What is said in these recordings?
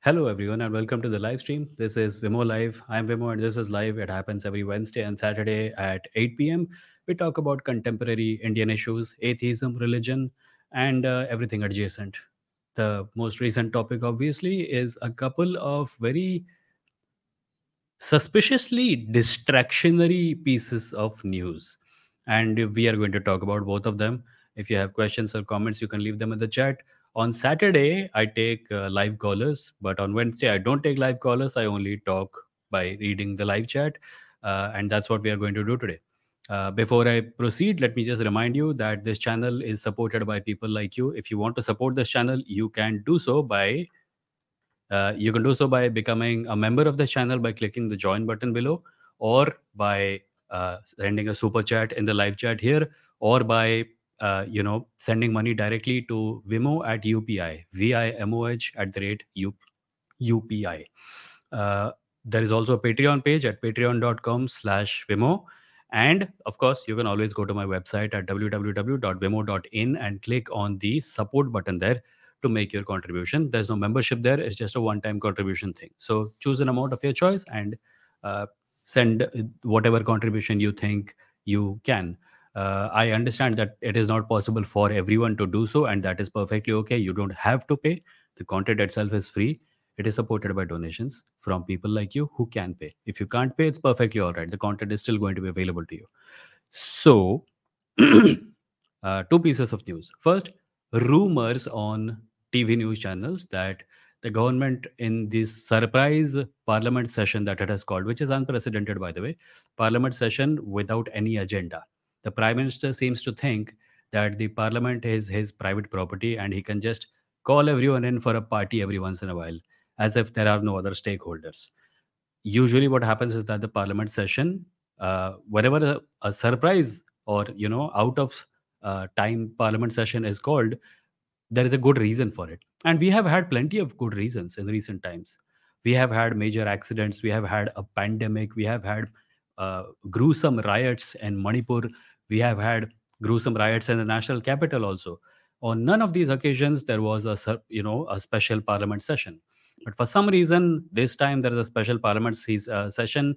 Hello, everyone, and welcome to the live stream. This is Vimo Live. I'm Vimo, and this is live. It happens every Wednesday and Saturday at 8 p.m. We talk about contemporary Indian issues, atheism, religion, and everything adjacent. The most recent topic, obviously, is a couple of very suspiciously distractionary pieces of news. And we are going to talk about both of them. If you have questions or comments, you can leave them in the chat. On Saturday, I take live callers, but on Wednesday, I don't take live callers. I only talk by reading the live chat. And that's what we are going to do today. Before I proceed, let me just remind you that this channel is supported by people like you. If you want to support this channel, you can do so by becoming a member of the channel by clicking the join button below, or by sending a super chat in the live chat here, or by sending money directly to Vimo at UPI, VIMOH at the rate UPI. Uh, there is also a Patreon page at patreon.com/Vimo. And of course, you can always go to my website at www.vimo.in and click on the support button there to make your contribution. There's no membership there, it's just a one time contribution thing. So choose an amount of your choice and uh, send whatever contribution you think you can. I understand that it is not possible for everyone to do so, and that is perfectly okay. You don't have to pay. The content itself is free. It is supported by donations from people like you who can pay. If you can't pay, it's perfectly all right. The content is still going to be available to you. So, two pieces of news. First, rumors on TV news channels that the government, in this surprise parliament session that it has called, which is unprecedented, by the way, parliament session without any agenda. The prime minister seems to think that the parliament is his private property and he can just call everyone in for a party every once in a while, as if there are no other stakeholders. Usually what happens is that the parliament session, whenever a surprise or out of time parliament session is called, there is a good reason for it, and we have had plenty of good reasons in recent times. We have had major accidents, we have had a pandemic, we have had gruesome riots in Manipur, we have had gruesome riots in the national capital also. On none of these occasions there was a special parliament session, but for some reason this time there is a special session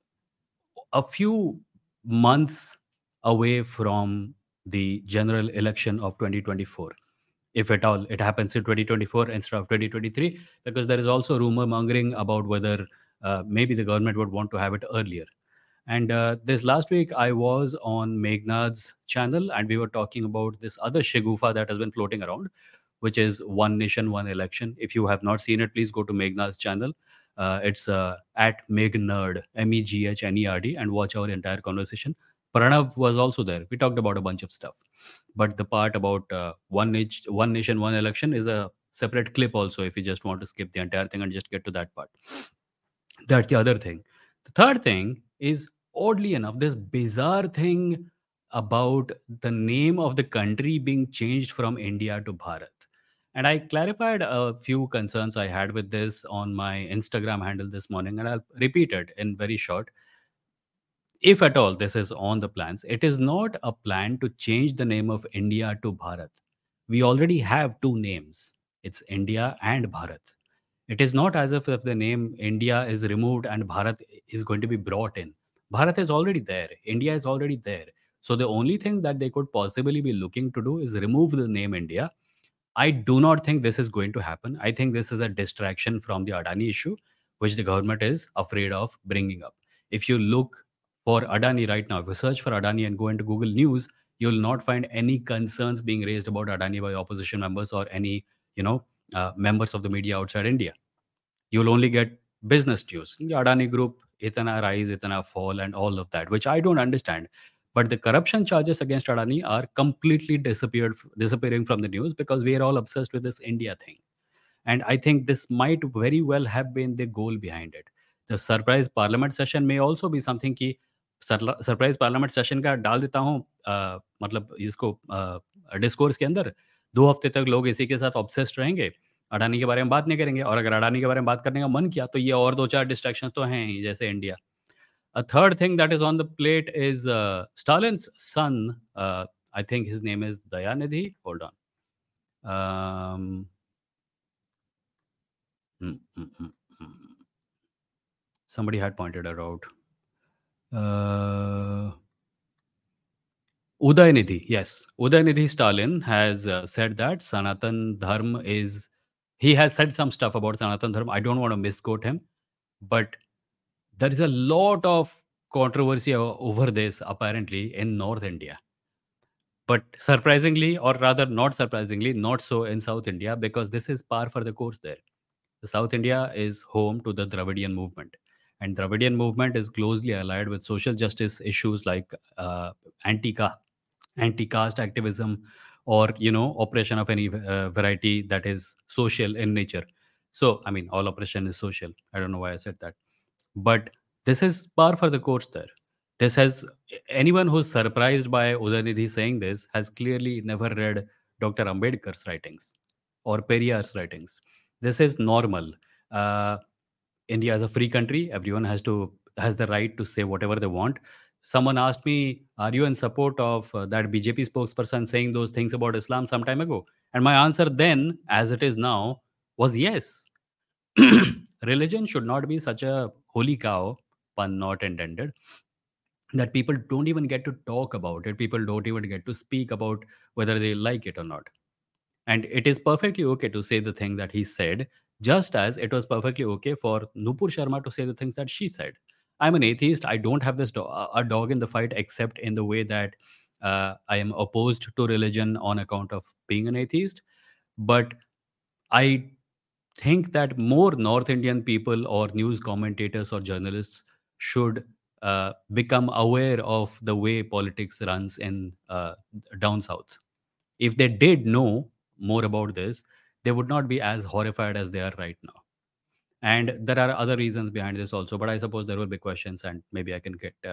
a few months away from the general election of 2024. If at all it happens in 2024 instead of 2023, because there is also rumor mongering about whether maybe the government would want to have it earlier. And this last week, I was on Meghnad's channel, and we were talking about this other shigufa that has been floating around, which is One Nation, One Election. If you have not seen it, please go to Meghnad's channel. It's at Meghnerd, Meghnerd, and watch our entire conversation. Pranav was also there. We talked about a bunch of stuff. But the part about One Nation, One Election is a separate clip also, if you just want to skip the entire thing and just get to that part. That's the other thing. The third thing is, oddly enough, this bizarre thing about the name of the country being changed from India to Bharat. And I clarified a few concerns I had with this on my Instagram handle this morning, and I'll repeat it in very short. If at all this is on the plans, it is not a plan to change the name of India to Bharat. We already have two names. It's India and Bharat. It is not as if the name India is removed and Bharat is going to be brought in. Bharat is already there. India is already there. So the only thing that they could possibly be looking to do is remove the name India. I do not think this is going to happen. I think this is a distraction from the Adani issue, which the government is afraid of bringing up. If you look for Adani right now, if you search for Adani and go into Google News, you'll not find any concerns being raised about Adani by opposition members or any, members of the media outside India. You'll only get business news. The Adani Group, itana rise, itana fall, and all of that, which I don't understand. But the corruption charges against Adani are completely disappearing from the news because we are all obsessed with this India thing. And I think this might very well have been the goal behind it. The surprise parliament session may also be something कि surprise parliament session का डाल देता हूँ मतलब इसको discourse के अंदर 2 हफ्ते तक लोग इसी के साथ ऑब्सेस्ड रहेंगे, अडानी के बारे में बात नहीं करेंगे, और अगर अडानी के बारे में बात करने का मन किया तो ये और 2-4 डिस्ट्रैक्शंस तो हैं ही, जैसे India. A third thing that is on the plate is Stalin's son. I think his name is Dayanidhi. Hold on. Um, Mm, mm, mm, mm. Somebody had pointed it out. Uh, Udaynidhi, yes. Udaynidhi Stalin has said that Sanatan Dharma is. He has said some stuff about Sanatan Dharma. I don't want to misquote him, but there is a lot of controversy over this apparently in North India. But surprisingly, or rather not surprisingly, not so in South India because this is par for the course there. The South India is home to the Dravidian movement, and Dravidian movement is closely allied with social justice issues like anti anti-caste activism or oppression of any variety that is social in nature. So I mean, all oppression is social. I don't know why I said that, but this is par for the course there. This has anyone who's surprised by Udanidhi saying this has clearly never read Dr. Ambedkar's writings or Periyar's writings. This is normal. uh, India is a free country. Everyone has the right to say whatever they want. Someone asked me, "Are you in support of that BJP spokesperson saying those things about Islam some time ago?" And my answer then, as it is now, was yes. Religion should not be such a holy cow, pun not intended, that people don't even get to talk about it. People don't even get to speak about whether they like it or not. And it is perfectly okay to say the thing that he said, just as it was perfectly okay for Nupur Sharma to say the things that she said. I'm an atheist. I don't have a dog in the fight, except in the way that I am opposed to religion on account of being an atheist. But I think that more North Indian people or news commentators or journalists should become aware of the way politics runs in down south. If they did know more about this, they would not be as horrified as they are right now. And there are other reasons behind this also, but I suppose there will be questions, and maybe I can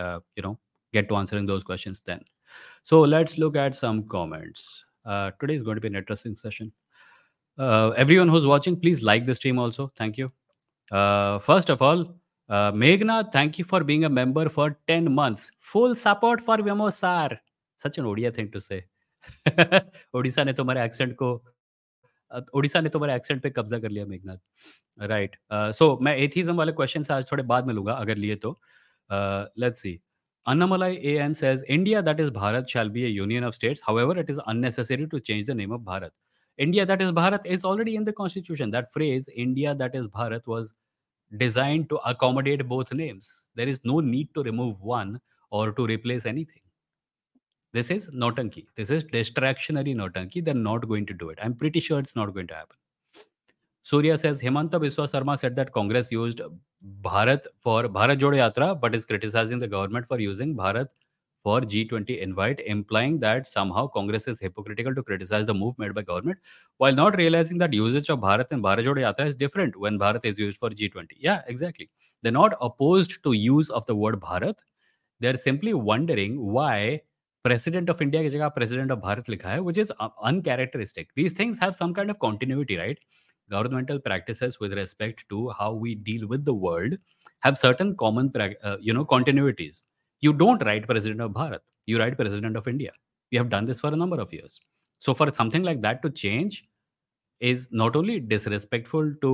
get to answering those questions then. So let's look at some comments. Today is going to be an interesting session. Everyone who's watching, please like the stream also. Thank you. First of all, Meghna, thank you for being a member for 10 months. Full support for Vimo sir. Such an Odia thing to say. Odisha ने तुम्हारे accent को ओडिशा ने तुम्हारे accent पे कब्जा कर लिया Meghnath right so मैं एथिज्म वाले क्वेश्चन से आज थोड़े बाद में लूंगा अगर लिए तो let's see Annamalai AN says India that is Bharat shall be a union of states. However, it is unnecessary to change the name of Bharat. India that is Bharat is already in the constitution. That phrase, India that is Bharat, was designed to accommodate both names. There is no need to remove one or to replace anything. This is Notanki. This is distractionary Notanki. They're not going to do it. I'm pretty sure it's not going to happen. Surya says Hemanta Biswa Sarma said that Congress used Bharat for Bharat Jodo Yatra, but is criticizing the government for using Bharat for G20 invite, implying that somehow Congress is hypocritical to criticize the move made by government, while not realizing that usage of Bharat in Bharat Jodo Yatra is different when Bharat is used for G20. Yeah, exactly. They're not opposed to use of the word Bharat. They're simply wondering why President of India की जगह President of Bharat लिखा है, which is uncharacteristic. These things have some kind of continuity, right? Governmental practices with respect to how we deal with the world have certain common continuities. You don't write President of Bharat, you write President of India. We have done this for a number of years. So for something like that to change is not only disrespectful to,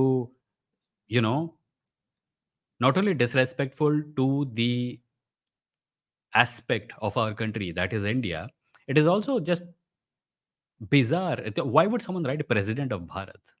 you know not only disrespectful to the aspect of our country, that is India, it is also just bizarre. Why would someone write President of Bharat?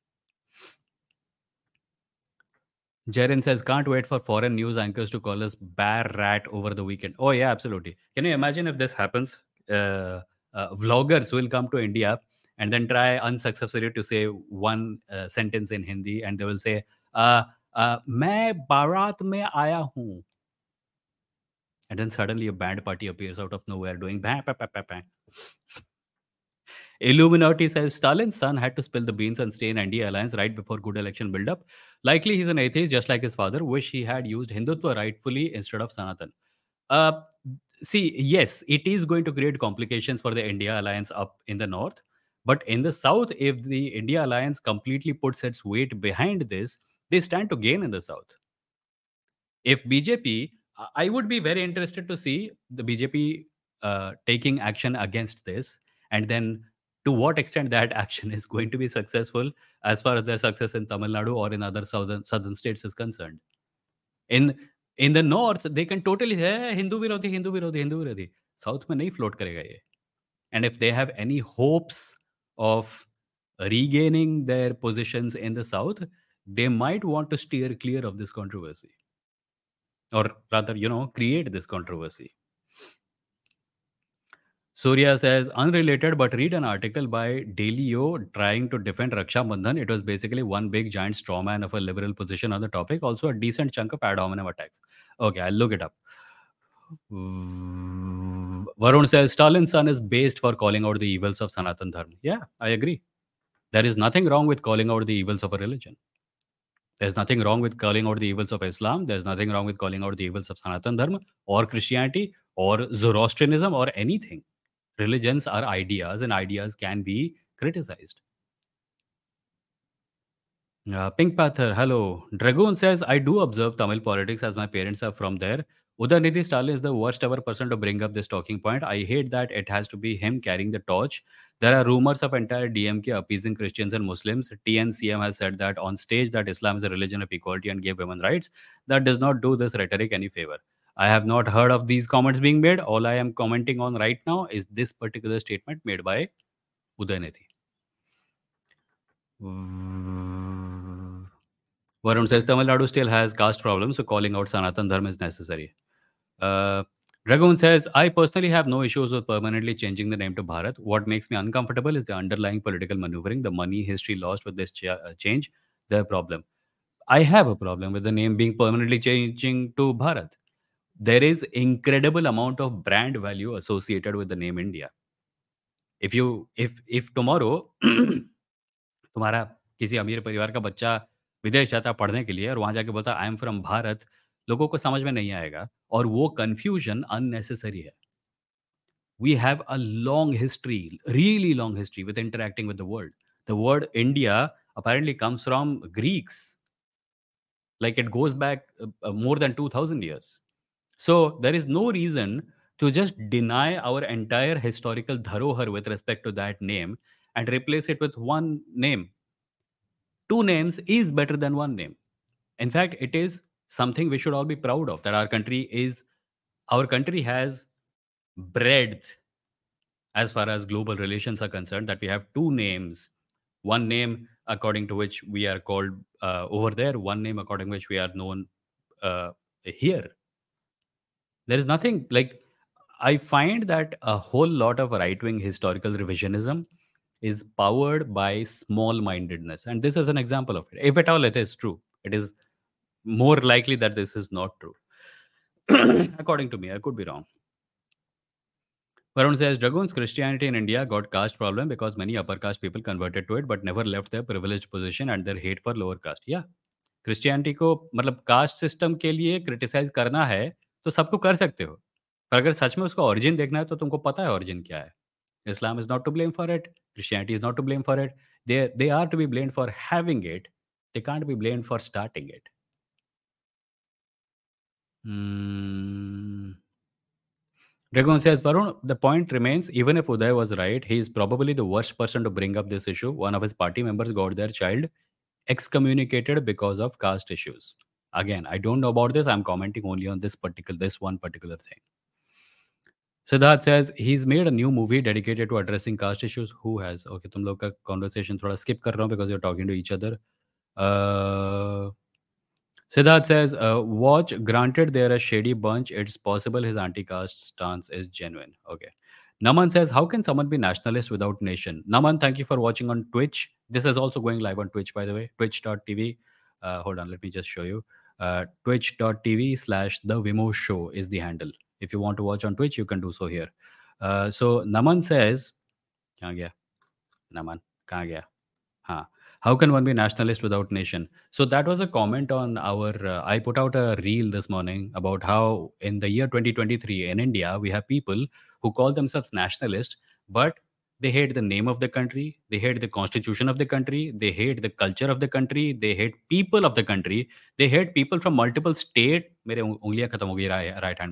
Jaren says, can't wait for foreign news anchors to call us bear rat over the weekend. Oh, yeah, absolutely. Can you imagine if this happens? Vloggers will come to India and then try unsuccessfully to say one sentence in Hindi, and they will say, मैं बारात में आया हूँ. And then suddenly a band party appears out of nowhere doing bang, bang, bang, bang, bang. Illuminati says Stalin's son had to spill the beans and stay in NDA alliance right before good election build-up. Likely he's an atheist just like his father. Wish he had used Hindutva rightfully instead of Sanatan. Uh, See, yes, it is going to create complications for the India alliance up in the north. But in the south, if the India alliance completely puts its weight behind this, they stand to gain in the south. If BJP, I would be very interested to see the BJP taking action against this and then to what extent that action is going to be successful as far as their success in Tamil Nadu or in other southern states is concerned. In in the north, they can totally say, "Hey, Hindu विरोधी, Hindu विरोधी, Hindu विरोधी." South में नहीं float करेगा ये. And if they have any hopes of regaining their positions in the south, they might want to steer clear of this controversy, or rather, create this controversy. Surya says, unrelated, but read an article by Delio trying to defend Raksha Bandhan. It was basically one big giant straw man of a liberal position on the topic. Also, a decent chunk of ad hominem attacks. Okay, I'll look it up. Varun says, Stalin's son is based for calling out the evils of Sanatan Dharma. Yeah, I agree. There is nothing wrong with calling out the evils of a religion. There's nothing wrong with calling out the evils of Islam. There's nothing wrong with calling out the evils of Sanatan Dharma or Christianity or Zoroastrianism or anything. Religions are ideas, and ideas can be criticized. Pink Panther, hello. Dragoon says, I do observe Tamil politics as my parents are from there. Udanidhi Stalin is the worst ever person to bring up this talking point. I hate that it has to be him carrying the torch. There are rumors of entire DMK appeasing Christians and Muslims. TNCM has said that on stage that Islam is a religion of equality and gave women rights. That does not do this rhetoric any favor. I have not heard of these comments being made. All I am commenting on right now is this particular statement made by Udanidhi. Varun says Tamil Nadu still has caste problems, so calling out Sanatan Dharma is necessary. Dragoon says, I personally have no issues with permanently changing the name to Bharat. What makes me uncomfortable is the underlying political maneuvering, the money history lost with this change, their problem. I have a problem with the name being permanently changing to Bharat. There is incredible amount of brand value associated with the name India. If tomorrow तुम्हारा किसी अमीर परिवार का बच्चा विदेश जाता है पढ़ने के लिए और वहाँ जाके बोलता है आई एम फ्रॉम भारत, लोगों को समझ में नहीं आएगा और वो कन्फ्यूजन अननेसेसरी है. We have a long history, really long history with interacting with the world. The word India apparently comes from Greeks. Like it goes back more than 2000 years. So there is no reason to just deny our entire historical dharohar with respect to that name and replace it with one name. Two names is better than one name. In fact, it is something we should all be proud of, that our country has breadth as far as global relations are concerned, that we have two names, one name according to which we are called over there, one name according to which we are known here. There is nothing like, I find that a whole lot of right-wing historical revisionism is powered by small-mindedness, and this is an example of it. If at all it is true, it is more likely that this is not true. According to me, I could be wrong. Varun says, Dragoon's Christianity in India got caste problem because many upper caste people converted to it but never left their privileged position and their hate for lower caste. Yeah. Christianity को मतलब caste system के लिए criticise करना है तो सबको कर सकते हो, पर अगर सच में उसका ओरिजिन देखना है तो तुमको पता है ओरिजिन क्या है. Islam is not to blame for it, Christianity is not to blame for it, they are to be blamed for having it, they can't be blamed for starting it. Dragon says, Varun, the point remains, even if Uday was right, he is probably the worst person to bring up this issue. One of his party members got their child excommunicated because of caste issues. Again, I don't know about this. I'm commenting only on this one particular thing. Siddharth says, he's made a new movie dedicated to addressing caste issues. Who has? Okay, तुम लोग का conversation थोड़ा skip कर रहा हूँ because you're talking to each other. Siddharth says, watch, granted they're a shady bunch, it's possible his anti-caste stance is genuine. Okay. Naman says, how can someone be nationalist without nation? Naman, thank you for watching on Twitch. This is also going live on Twitch, by the way, twitch.tv. Hold on, let me just show you. Twitch.tv/The Vimo Show is the handle. If you want to watch on Twitch, you can do so here. So Naman says, कहाँ गया? Naman, कहाँ गया? हाँ. How can one be nationalist without nation? So that was a comment on our, I put out a reel this morning about how in the year 2023 in India, we have people who call themselves nationalist, but they hate the name of the country, they hate the constitution of the country, they hate the culture of the country, they hate people of the country, they hate people from multiple state. मेरे उंगलियां खत्म हो गई right hand में.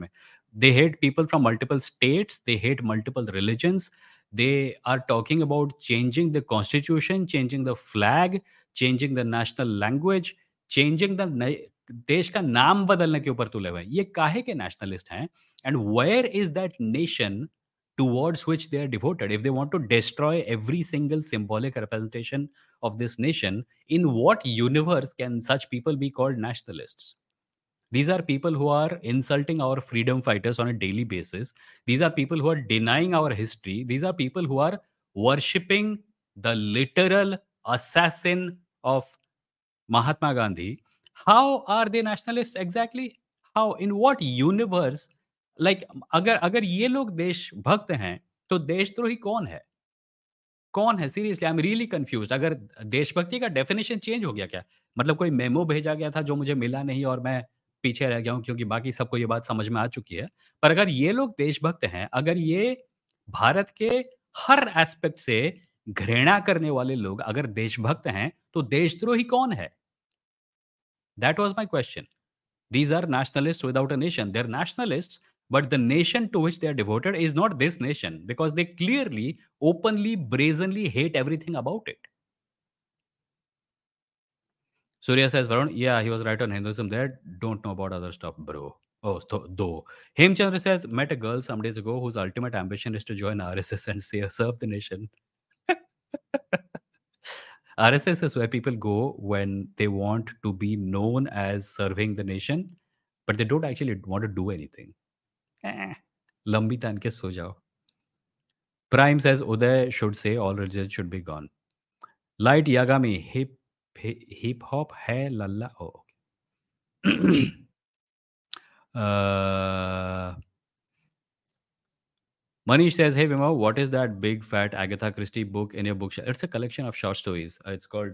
They hate people from multiple states. They hate multiple religions. They are talking about changing the constitution, changing the flag, changing the national language, changing the देश का नाम बदलने के ऊपर तुले हुए हैं। ये काहे के नेशनलिस्ट हैं? And where is that nation towards which they are devoted? If they want to destroy every single symbolic representation of this nation, in what universe can such people be called nationalists? These are people who are insulting our freedom fighters on a daily basis. These are people who are denying our history. These are people who are worshipping the literal assassin of Mahatma Gandhi. How are they nationalists exactly? How? In what universe? Like, अगर अगर ये लोग देशभक्त हैं, तो देशद्रोही कौन है? कौन है? Seriously I am really confused. अगर देशभक्ति का डेफिनिशन चेंज हो गया क्या? मतलब कोई मेमो भेजा गया था जो मुझे मिला नहीं और मैं पीछे रह गया हूँ क्योंकि बाकी सबको ये बात समझ में आ चुकी है। पर अगर ये लोग देशभक्त हैं, अगर ये भारत के हर एस्पेक्ट से घृणा करने वाले लोग अगर देशभक्त हैं, तो देशद्रोही कौन है? That was my question. These are nationalists without a nation. They're nationalists, but the nation to which they are devoted is not this nation because they clearly, openly, brazenly hate everything about it. Surya says, Varun, yeah, he was right on Hinduism there. Don't know about other stuff, bro. Oh, though. Hemchandra says, met a girl some days ago whose ultimate ambition is to join RSS and serve the nation. RSS is where people go when they want to be known as serving the nation, but they don't actually want to do anything. लंबी तान के सो जाओ. Prime says Uday should say all religions should be gone. Light Yagami hip hop hai lalla. Oh. uh, Manish says, hey Vima, what is that big fat Agatha Christie book in your bookshelf? It's a collection of short stories. It's called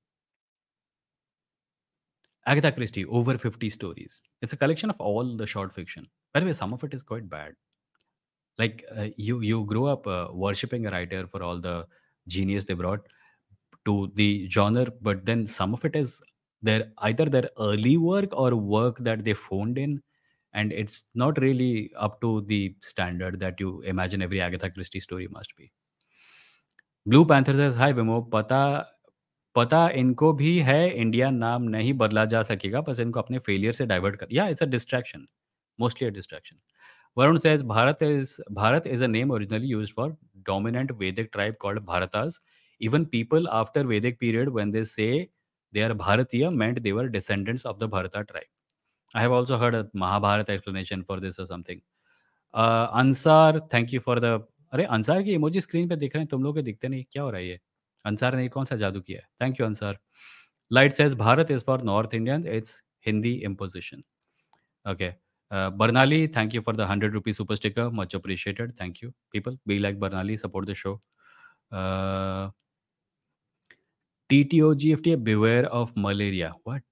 Agatha Christie, over 50 stories. It's a collection of all the short fiction. By the way, some of it is quite bad. Like you grew up worshipping a writer for all the genius they brought to the genre, but then some of it is either their early work or work that they phoned in, and it's not really up to the standard that you imagine every Agatha Christie story must be. Blue Panther says, "Hi Vimo, पता इनको भी है India नाम नहीं बदला जा सकेगा, बस इनको अपने फेलियर से डाइवर्ट कर या it's a distraction, mostly a distraction." Varun says Bharat is a name originally used for dominant Vedic tribe called Bharatas. Even people after Vedic period, when they say they are Bharatiya, meant they were descendants of the Bharata tribe. I have also heard a Mahabharata explanation for this or something. Ansar, thank you for the. अरे अंसार की emoji screen पे दिख रहे हैं, तुम लोग के दिखते नहीं, क्या हो रहा है ये? अंसार ने कौन सा जादू किया है? Thank you Ansar. Light says Bharat is for north Indian, it's Hindi imposition. Okay. Barnali, thank you for the 100 rupee super sticker. Much appreciated. Thank you. People, be like Barnali, support the show. Uh, TTOGFTA, beware of malaria. What?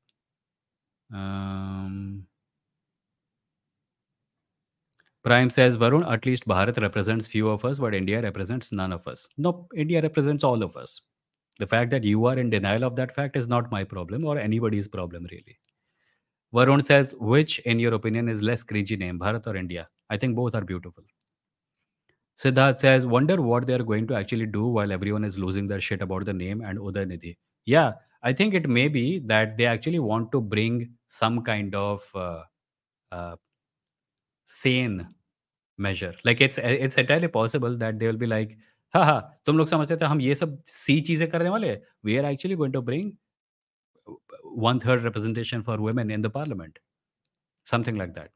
Prime says, Varun, at least Bharat represents few of us, but India represents none of us. No, India represents all of us. The fact that you are in denial of that fact is not my problem or anybody's problem, really. Varun says, which, in your opinion, is less cringy name, Bharat or India? I think both are beautiful. Siddharth says, wonder what they are going to actually do while everyone is losing their shit about the name and Udaynidhi. Yeah, I think it may be that they actually want to bring some kind of uh, sane measure. Like it's entirely possible that they will be like, haha, तुम लोग समझते थे हम ये सब सी चीजें करने वाले. We are actually going to bring 1/3 representation for women in the parliament. Something like that.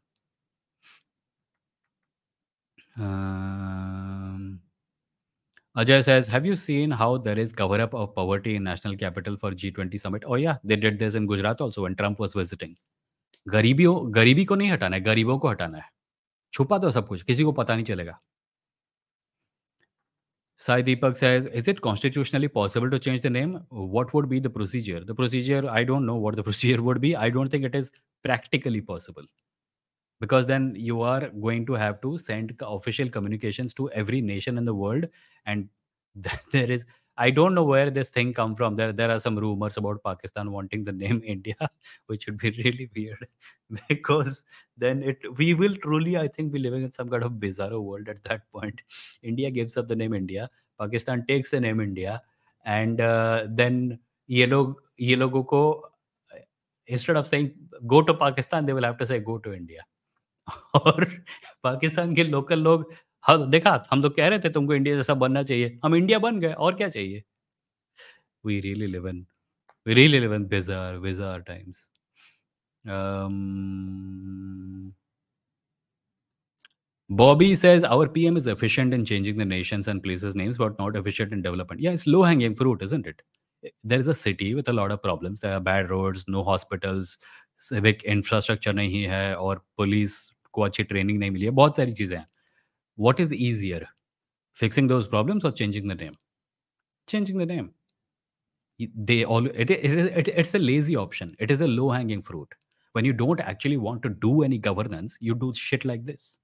Ajay says, have you seen how there is cover up of poverty in national capital for G20 summit? Oh yeah, they did this in Gujarat also when Trump was visiting. गरीबी को नहीं हटाना है, गरीबों को हटाना है. छुपा दो सब कुछ, किसी को पता नहीं चलेगा. Sai Deepak says, is it constitutionally possible to change the name? What would be the procedure? The procedure, I don't know what the procedure would be. I don't think it is practically possible. Because then you are going to have to send official communications to every nation in the world, and there is I don't know where this thing come from. There are some rumors about Pakistan wanting the name India, which would be really weird because then we will truly, I think, be living in some kind of bizarre world at that point. India gives up the name India, Pakistan takes the name India, and then ये लोगों को instead of saying go to Pakistan, they will have to say go to India. और पाकिस्तान के local लोग हाँ, देखा हम तो कह रहे थे तुमको इंडिया जैसा बनना चाहिए। हम इंडिया बन गए और क्या चाहिए? We really live in we really live in bizarre times. Um, Bobby says our PM is efficient in changing the nations and places names, but not efficient in development. Yeah, it's low hanging fruit, isn't it? There is a city with a lot of problems. There are bad roads, no hospitals, civic infrastructure नहीं है और police को अच्छी training नहीं मिली है बहुत सारी चीज़ें हैं what is easier fixing those problems or changing the name changing the name they all it's a lazy option it is a low hanging fruit when you don't actually want to do any governance you do shit like this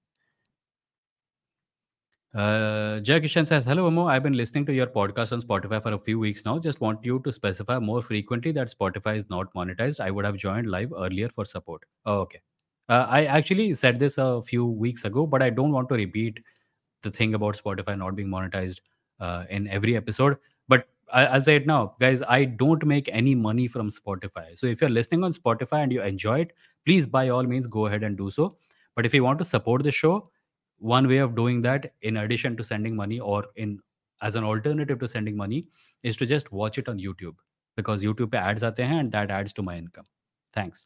Jay Kishan says, hello, Amo. I've been listening to your podcast on Spotify for a few weeks now. Just want you to specify more frequently that Spotify is not monetized. I would have joined live earlier for support. Oh, okay. I actually said this a few weeks ago, but I don't want to repeat the thing about Spotify not being monetized in every episode. But I'll say it now, guys. I don't make any money from Spotify. So if you're listening on Spotify and you enjoy it, please by all means go ahead and do so. But if you want to support the show, one way of doing that, in addition to sending money or in as an alternative to sending money, is to just watch it on YouTube because YouTube पे ads आते हैं and that adds to my income. Thanks.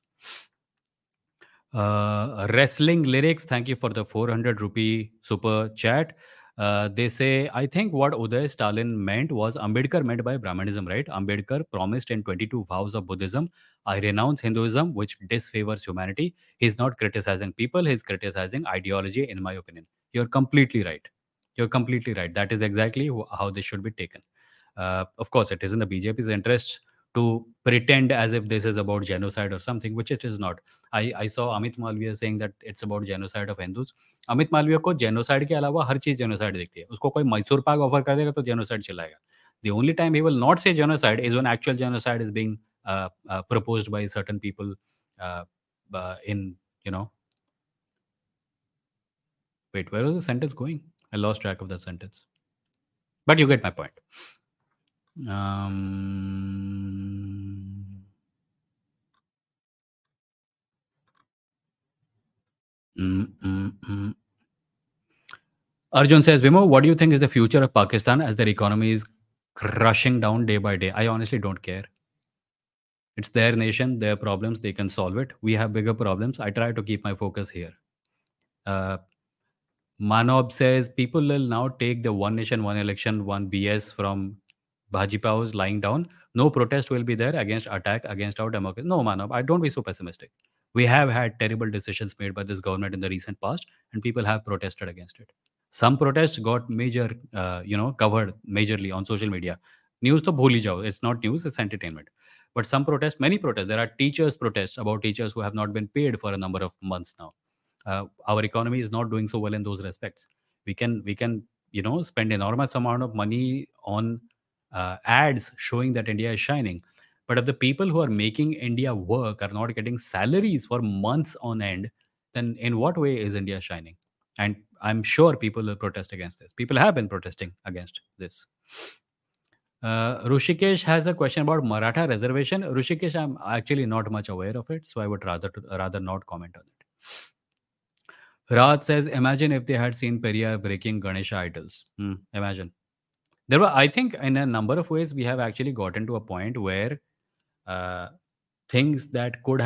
Wrestling lyrics, thank you for the 400 rupee super chat. They say, I think what Uday Stalin meant was Ambedkar meant by Brahmanism, right? Ambedkar promised in 22 vows of Buddhism, I renounce Hinduism, which disfavors humanity. He's not criticizing people, he's criticizing ideology, in my opinion. You're completely right. You're completely right. That is exactly how this should be taken. Of course, it is in the BJP's interest to pretend as if this is about genocide or something, which it is not. I saw Amit Malviya saying that it's about genocide of Hindus. Amit Malviya को genocide के अलावा हर चीज genocide दिखती है उसको कोई Mysore pak offer कर देगा तो जेनोसाइड चिल्लाएगा the only time he will not say genocide is when actual genocide is being proposed by certain people uh, in you know wait where was the sentence going I lost track of that sentence but you get my point um, mm, mm, mm. Arjun says, Vimo, what do you think is the future of Pakistan as their economy is crushing down day by day? I honestly don't care. It's their nation, their problems, they can solve it. We have bigger problems. I try to keep my focus here. Uh, Manob says, people will now take the one nation, one election, one BS from Bhajipaos lying down. No protest will be there against attack against our democracy. No, Manob, I don't be so pessimistic. We have had terrible decisions made by this government in the recent past, and people have protested against it. Some protests got major, covered majorly on social media. News to bhuli jao. It's not news, it's entertainment. But some protests, many protests. There are teachers' protests about teachers who have not been paid for a number of months now. Our economy is not doing so well in those respects. We can spend enormous amount of money on ads showing that India is shining, but if the people who are making India work are not getting salaries for months on end, then in what way is India shining? And I'm sure people will protest against this. People have been protesting against this. Rushikesh has a question about Maratha reservation. Rushikesh, I'm actually not much aware of it, so I would rather not comment on it. Raj says, imagine if they had seen Periyar breaking Ganesha idols. Imagine. There were, I think, in a number of ways, we have actually gotten to a point where uh, things that could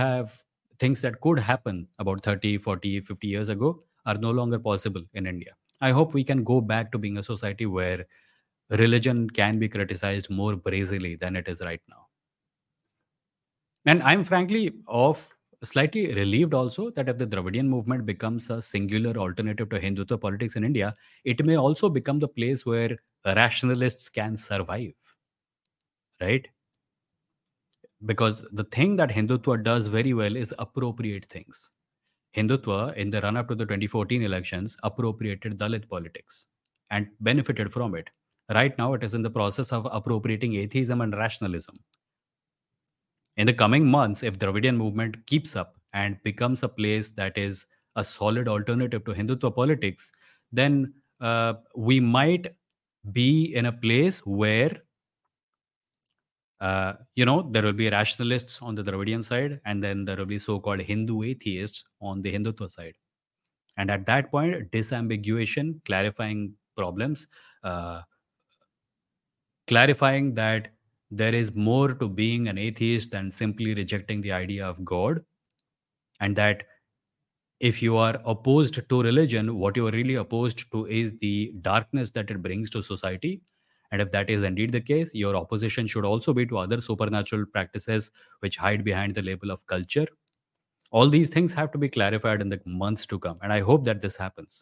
happen about 30, 40, 50 years ago are no longer possible in India. I hope we can go back to being a society where religion can be criticized more brazenly than it is right now. And I'm frankly slightly relieved also that if the Dravidian movement becomes a singular alternative to Hindutva politics in India, it may also become the place where rationalists can survive, right? Because the thing that Hindutva does very well is appropriate things. Hindutva, in the run up to the 2014 elections, appropriated Dalit politics and benefited from it. Right now, it is in the process of appropriating atheism and rationalism. In the coming months, if Dravidian movement keeps up and becomes a place that is a solid alternative to Hindutva politics, then we might be in a place where there will be rationalists on the Dravidian side, and then there will be so-called Hindu atheists on the Hindutva side. And at that point, disambiguation, clarifying problems, uh, clarifying that there is more to being an atheist than simply rejecting the idea of God, and that if you are opposed to religion, what you are really opposed to is the darkness that it brings to society. And if that is indeed the case, your opposition should also be to other supernatural practices which hide behind the label of culture. All these things have to be clarified in the months to come. And I hope that this happens.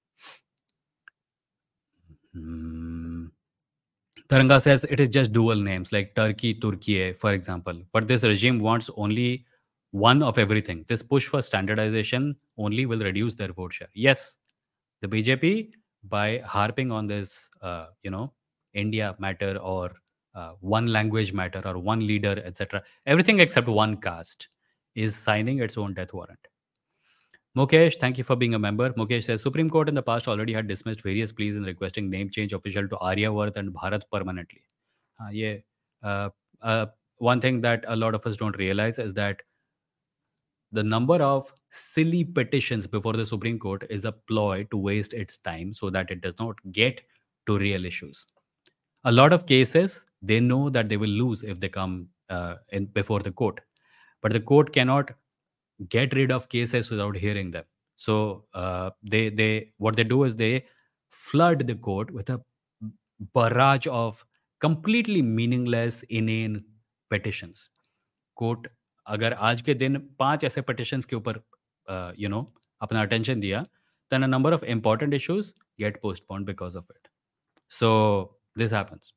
Hmm. Taranga says it is just dual names like Turkey, Turkey, for example. But this regime wants only one of everything. This push for standardization only will reduce their vote share. Yes, the BJP, by harping on this, India matter or one language matter or one leader, etc., everything except one caste is signing its own death warrant. Mukesh, thank you for being a member. Mukesh says Supreme Court in the past already had dismissed various pleas in requesting name change official to Aryavarth and Bharat permanently. Yeah. Uh, uh, One thing that a lot of us don't realize is that the number of silly petitions before the Supreme Court is a ploy to waste its time so that it does not get to real issues. A lot of cases, they know that they will lose if they come in before the court, but the court cannot get rid of cases without hearing them. So they what they do is they flood the court with a barrage of completely meaningless, inane petitions. Court अगर आज के दिन 5 ऐसे petitions के ऊपर अपना attention दिया, then a number of important issues get postponed because of it. So this happens.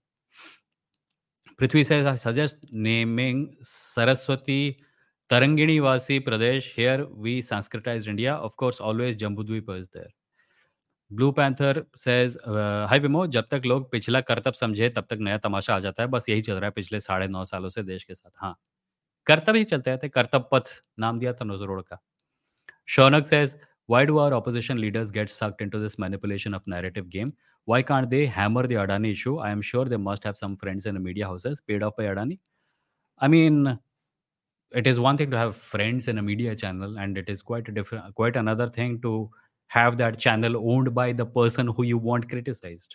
Prithvi says, I suggest naming Saraswati Tarangini Vasi Pradesh. Here we Sanskritized India. Of course, always Jambudvipa is there. Blue Panther says hi Vimo, जब तक लोग पिछला करतब समझे तब तक नया तमाशा आ जाता है, बस यही चल रहा है पिछले 9.5 सालों से देश के साथ. हाँ, कर्तव्य ही चलते रहते, कर्तव्य पथ नाम दिया था रोड का. Shaunak says, why do our opposition leaders get sucked into this manipulation of narrative game? Why can't they hammer the Adani issue? I am sure they must have some friends in the media houses paid off by Adani. I mean, it is one thing to have friends in a media channel, and it is quite another thing to have that channel owned by the person who you want criticized.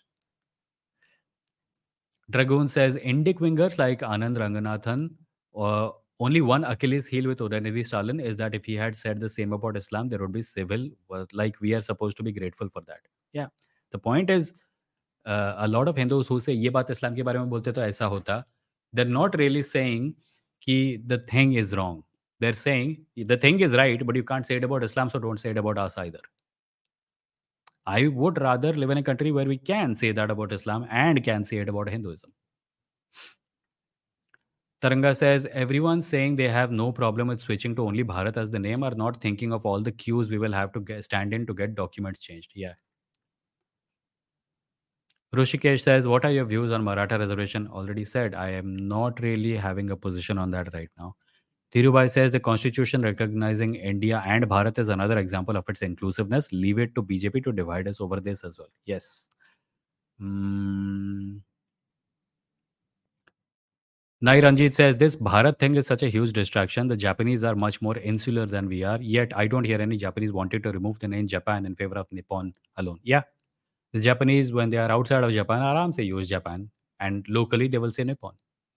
Dragoon says, Indic wingers like Anand Ranganathan, only one Achilles heel with Udaynidhi Stalin is that if he had said the same about Islam, there would be civil. Well, like we are supposed to be grateful for that. Yeah. The point is, a lot of Hindus who say ये बात इस्लाम के बारे में बोलते तो ऐसा होता, they're not really saying कि the thing is wrong. They're saying the thing is right, but you can't say it about Islam, so don't say it about us either. I would rather live in a country where we can say that about Islam and can say it about Hinduism. Taranga says, everyone saying they have no problem with switching to only Bharat as the name are not thinking of all the queues we will have to stand in to get documents changed. Yeah. Rushikesh says, what are your views on Maratha reservation? Already said, I am not really having a position on that right now. Thirubai says, the constitution recognizing India and Bharat is another example of its inclusiveness. Leave it to BJP to divide us over this as well. Yes. Nai Ranjit says, this Bharat thing is such a huge distraction. The Japanese are much more insular than we are. Yet, I don't hear any Japanese wanting to remove the name Japan in favor of Nippon alone. Yeah. The Japanese, when they are outside of Japan, aram se use Japan. And locally, they will say Nippon.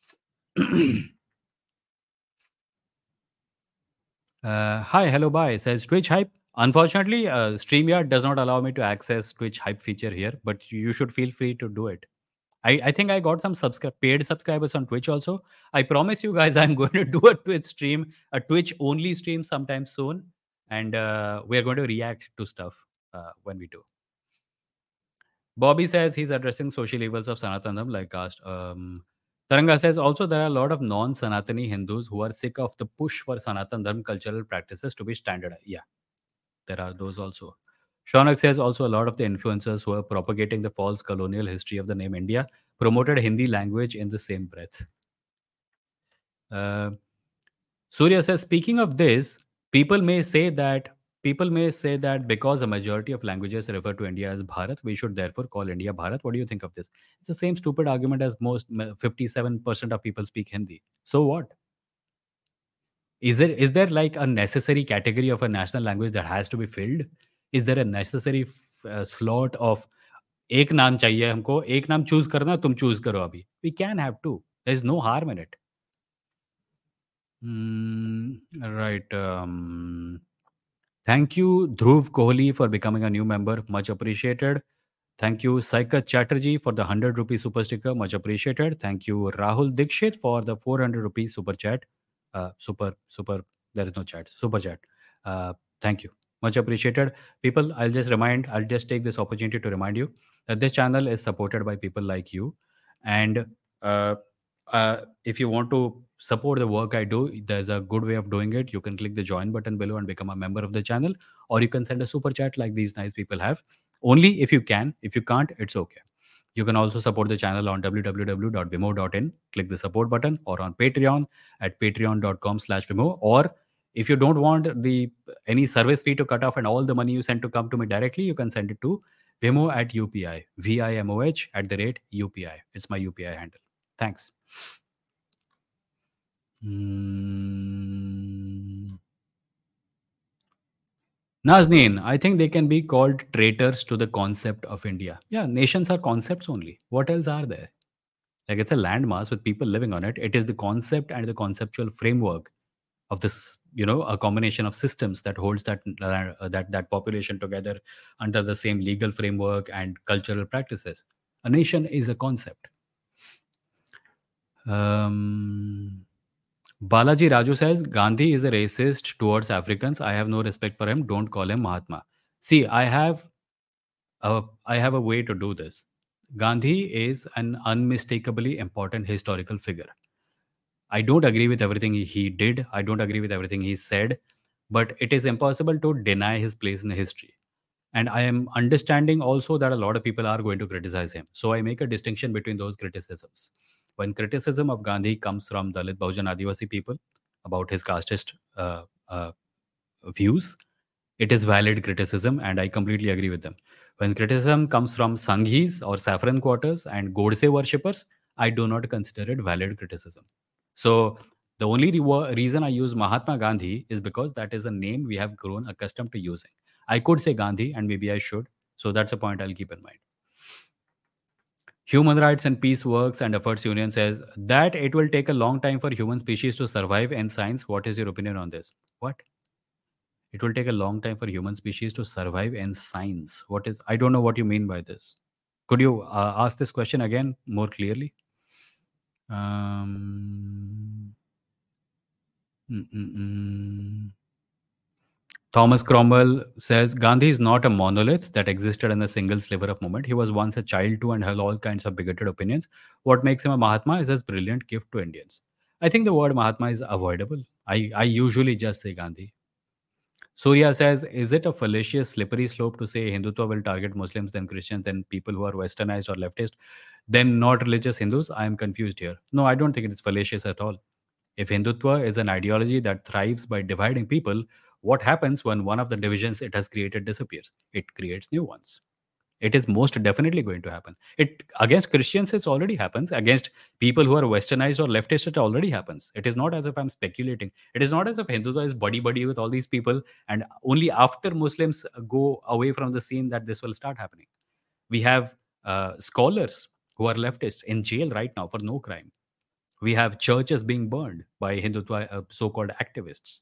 Hi, hello, bye. Says Twitch Hype. Unfortunately, StreamYard does not allow me to access Twitch Hype feature here, but you should feel free to do it. I think I got some paid subscribers on Twitch also. I promise you guys, I'm going to do a Twitch stream, a Twitch only stream sometime soon. And we are going to react to stuff when we do. Bobby says he's addressing social evils of Sanatanam like caste. Taranga says also there are a lot of non-Sanatani Hindus who are sick of the push for Sanatan Dharma cultural practices to be standardized. Yeah, there are those also. Shaunak says also a lot of the influencers who are propagating the false colonial history of the name India promoted Hindi language in the same breath. Uh, Surya says, speaking of this, people may say that people may say that because a majority of languages refer to India as Bharat, we should therefore call India Bharat. What do you think of this? It's the same stupid argument as most 57% of people speak Hindi. So what? Is there like a necessary category of a national language that has to be filled? Is there a necessary slot of एक नाम चाहिए हमको, एक नाम choose करना, तुम choose करो अभी. We can have two. There is no harm in it. Right. Thank you, Dhruv Kohli, for becoming a new member. Much appreciated. Thank you, Saikat Chatterjee, for the 100 rupee super sticker. Much appreciated. Thank you, Rahul Dikshit, for the 400 rupees super chat. Super. There is no chat. Super chat. Uh, Thank you. Much appreciated. People, I'll just take this opportunity to remind you that this channel is supported by people like you. And uh, if you want to support the work I do, there's a good way of doing it. You can click the join button below and become a member of the channel, or you can send a super chat like these nice people have. Only if you can. If you can't, it's okay. You can also support the channel on www.vimo.in. Click the support button, or on Patreon at patreon.com/vimo. Or if you don't want the any service fee to cut off and all the money you send to come to me directly, you can send it to Vimo at UPI, VIMOH at the rate UPI. It's my UPI handle. Thanks. Mm. Nazneen, I think they can be called traitors to the concept of India. Yeah, nations are concepts only. What else are there? Like, it's a landmass with people living on it. It is the concept and the conceptual framework of this, a combination of systems that holds that population together under the same legal framework and cultural practices. A nation is a concept. Um, Balaji Raju says Gandhi is a racist towards Africans. I have no respect for him. Don't call him Mahatma. See, I have a way to do this. Gandhi is an unmistakably important historical figure. I don't agree with everything he did. I don't agree with everything he said, but it is impossible to deny his place in history. And I am understanding also that a lot of people are going to criticize him. So I make a distinction between those criticisms. When criticism of Gandhi comes from Dalit Bahujan Adivasi people about his casteist views, it is valid criticism, and I completely agree with them. When criticism comes from Sanghis or saffron quarters and Godse worshippers, I do not consider it valid criticism. So the only reason I use Mahatma Gandhi is because that is a name we have grown accustomed to using. I could say Gandhi, and maybe I should. So that's a point I'll keep in mind. Human Rights and Peace Works and Efforts Union says that it will take a long time for human species to survive in science. What is your opinion on this? What? It will take a long time for human species to survive in science. What is? I don't know what you mean by this. Could you ask this question again more clearly? Um, mm, mm, mm. Thomas Cromwell says Gandhi is not a monolith that existed in a single sliver of moment. He was once a child too and held all kinds of bigoted opinions. What makes him a Mahatma is his brilliant gift to Indians. I think the word Mahatma is avoidable. I usually just say Gandhi. Surya says, is it a fallacious, slippery slope to say Hindutva will target Muslims, then Christians, then people who are westernized or leftist, then not religious Hindus? I am confused here. No, I don't think it is fallacious at all. If Hindutva is an ideology that thrives by dividing people, what happens when one of the divisions it has created disappears? It creates new ones. It is most definitely going to happen. It against Christians, it already happens. Against people who are westernized or leftist, it already happens. It is not as if I'm speculating. It is not as if Hindutva is buddy with all these people, and only after Muslims go away from the scene that this will start happening. We have scholars who are leftists in jail right now for no crime. We have churches being burned by Hindutva so-called activists.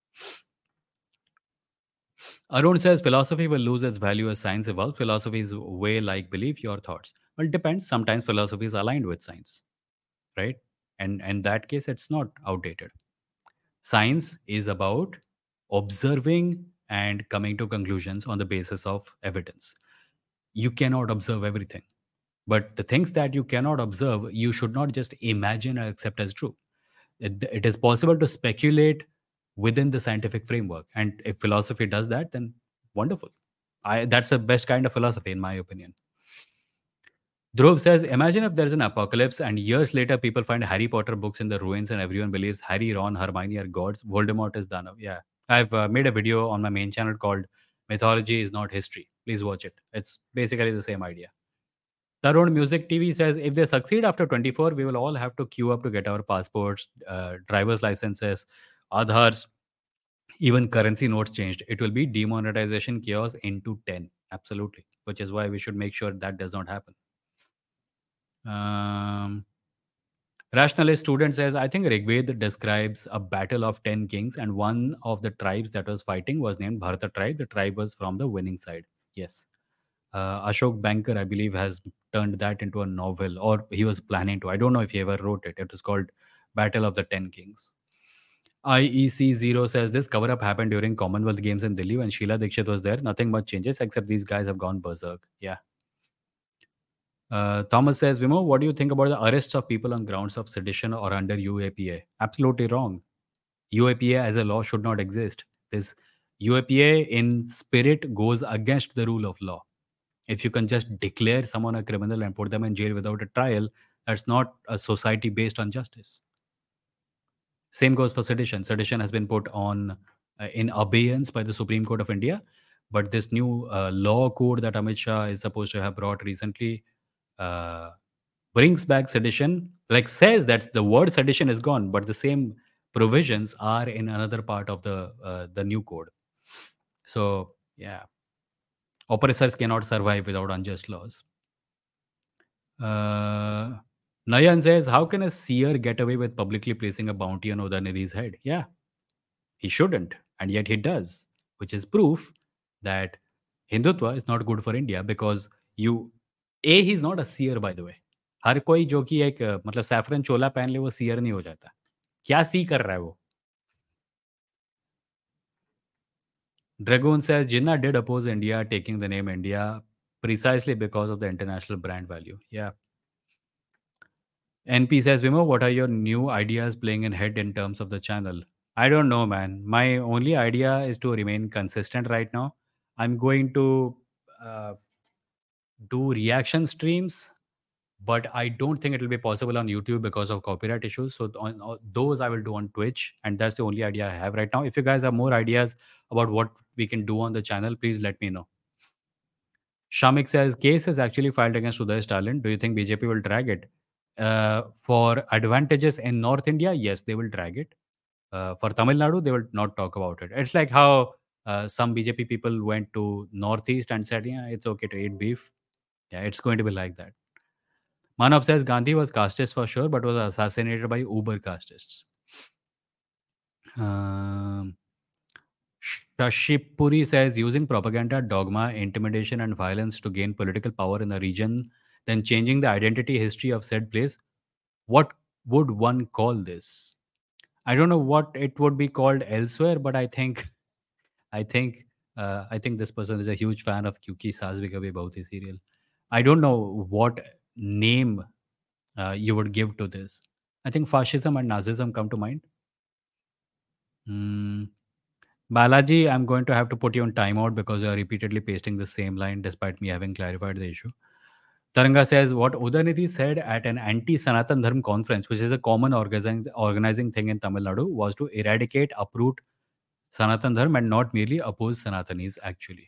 Arun says philosophy will lose its value as science evolves. Philosophy is way like belief, your thoughts. Well, it depends. Sometimes philosophy is aligned with science, right? And in that case, it's not outdated. Science is about observing and coming to conclusions on the basis of evidence. You cannot observe everything. But the things that you cannot observe, you should not just imagine or accept as true. It is possible to speculate within the scientific framework. And if philosophy does that, then wonderful. That's the best kind of philosophy, in my opinion. Dhruv says, imagine if there's an apocalypse and years later people find Harry Potter books in the ruins and everyone believes Harry, Ron, Hermione are gods. Voldemort is Danav. Yeah. I've made a video on my main channel called Mythology is Not History. Please watch it. It's basically the same idea. Tarun Music TV says, if they succeed after 24, we will all have to queue up to get our passports, driver's licenses, Aadhars, even currency notes changed. It will be demonetization chaos into 10. Absolutely. Which is why we should make sure that does not happen. Um, Rationalist student says, I think Rigved describes a battle of 10 kings, and one of the tribes that was fighting was named Bharata tribe. The tribe was from the winning side. Yes. Ashok Banker, I believe, has turned that into a novel, or he was planning to. I don't know if he ever wrote it. It was called Battle of the 10 Kings. IEC0 says this cover up happened during Commonwealth Games in Delhi when Sheila Dikshit was there. Nothing much changes except these guys have gone berserk. Yeah. Thomas says, Vimo, what do you think about the arrests of people on grounds of sedition or under UAPA? Absolutely wrong. UAPA as a law should not exist. This UAPA in spirit goes against the rule of law. If you can just declare someone a criminal and put them in jail without a trial, that's not a society based on justice. Same goes for sedition. Sedition has been put on in abeyance by the Supreme Court of India. But this new law code that Amit Shah is supposed to have brought recently uh, brings back sedition, like says that the word sedition is gone, but the same provisions are in another part of the new code. So yeah, oppressors cannot survive without unjust laws. Uh, Nayan says, how can a seer get away with publicly placing a bounty on Udanidhi's head? Yeah, he shouldn't, and yet he does, which is proof that Hindutva is not good for India because you, he's not a seer by the way. हर कोई जो कि एक मतलब saffron चोला पहन ले वो shear नहीं हो जाता. क्या सी कर रहा है वो? Dragoon says Jinnah did oppose India taking the name India precisely because of the international brand value. Yeah. NP says, Vimo, what are your new ideas playing in head in terms of the channel? I don't know, man. My only idea is to remain consistent right now. I'm going to uh, do reaction streams, but I don't think it will be possible on YouTube because of copyright issues. So on those I will do on Twitch, and that's the only idea I have right now. If you guys have more ideas about what we can do on the channel, please let me know. Shamik says, case is actually filed against Uday Stalin. Do you think BJP will drag it? For advantages in North India, yes, they will drag it. For Tamil Nadu, they will not talk about it. It's like how some BJP people went to Northeast and said, yeah, it's okay to eat beef. Yeah, it's going to be like that. Manav says Gandhi was casteist for sure, but was assassinated by uber castes. Um, Shashipuri says using propaganda, dogma, intimidation, and violence to gain political power in a region, then changing the identity history of said place. What would one call this? I don't know what it would be called elsewhere, but I think I think this person is a huge fan of Kyuki Saas Bhi Kabhi Bahut serial. I don't know what name you would give to this. I think fascism and Nazism come to mind. Hmm. Balaji, I'm going to have to put you on timeout because you are repeatedly pasting the same line despite me having clarified the issue. Taranga says what Udanidhi said at an anti-Sanatan Dharm conference, which is a common organizing thing in Tamil Nadu, was to eradicate, uproot Sanatan Dharm and not merely oppose Sanatanis actually.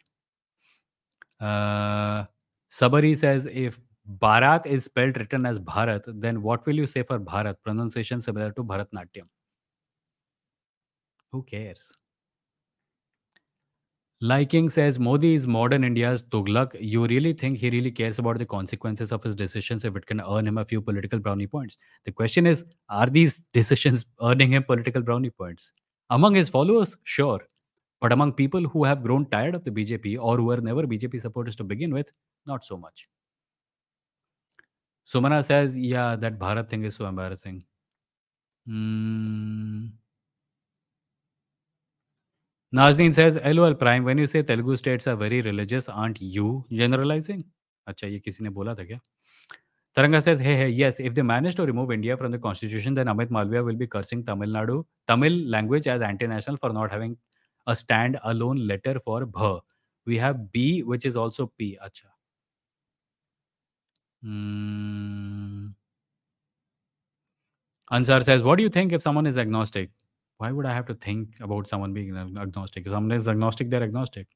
Sabari says if Bharat is spelled written as Bharat, then what will you say for Bharat? Pronunciation similar to Bharatnatyam. Who cares? Liking says Modi is modern India's Tughlaq. You really think he really cares about the consequences of his decisions if it can earn him a few political brownie points? The question is, are these decisions earning him political brownie points? Among his followers, sure. But among people who have grown tired of the BJP or who were never BJP supporters to begin with, not so much. Sumana says, yeah, that Bharat thing is so embarrassing. Hmm. Nazneen says, LOL Prime, when you say Telugu states are very religious, aren't you generalizing? अच्छा ये किसी ने बोला था क्या? Taranga says, hey, yes, if they manage to remove India from the constitution, then Amit Malviya will be cursing Tamil language as anti-national for not having a stand-alone letter for Bha. We have B, which is also P. Acha. Mm. Ansar says, what do you think if someone is agnostic? Why would I have to think about someone being agnostic? If someone is agnostic, they're agnostic.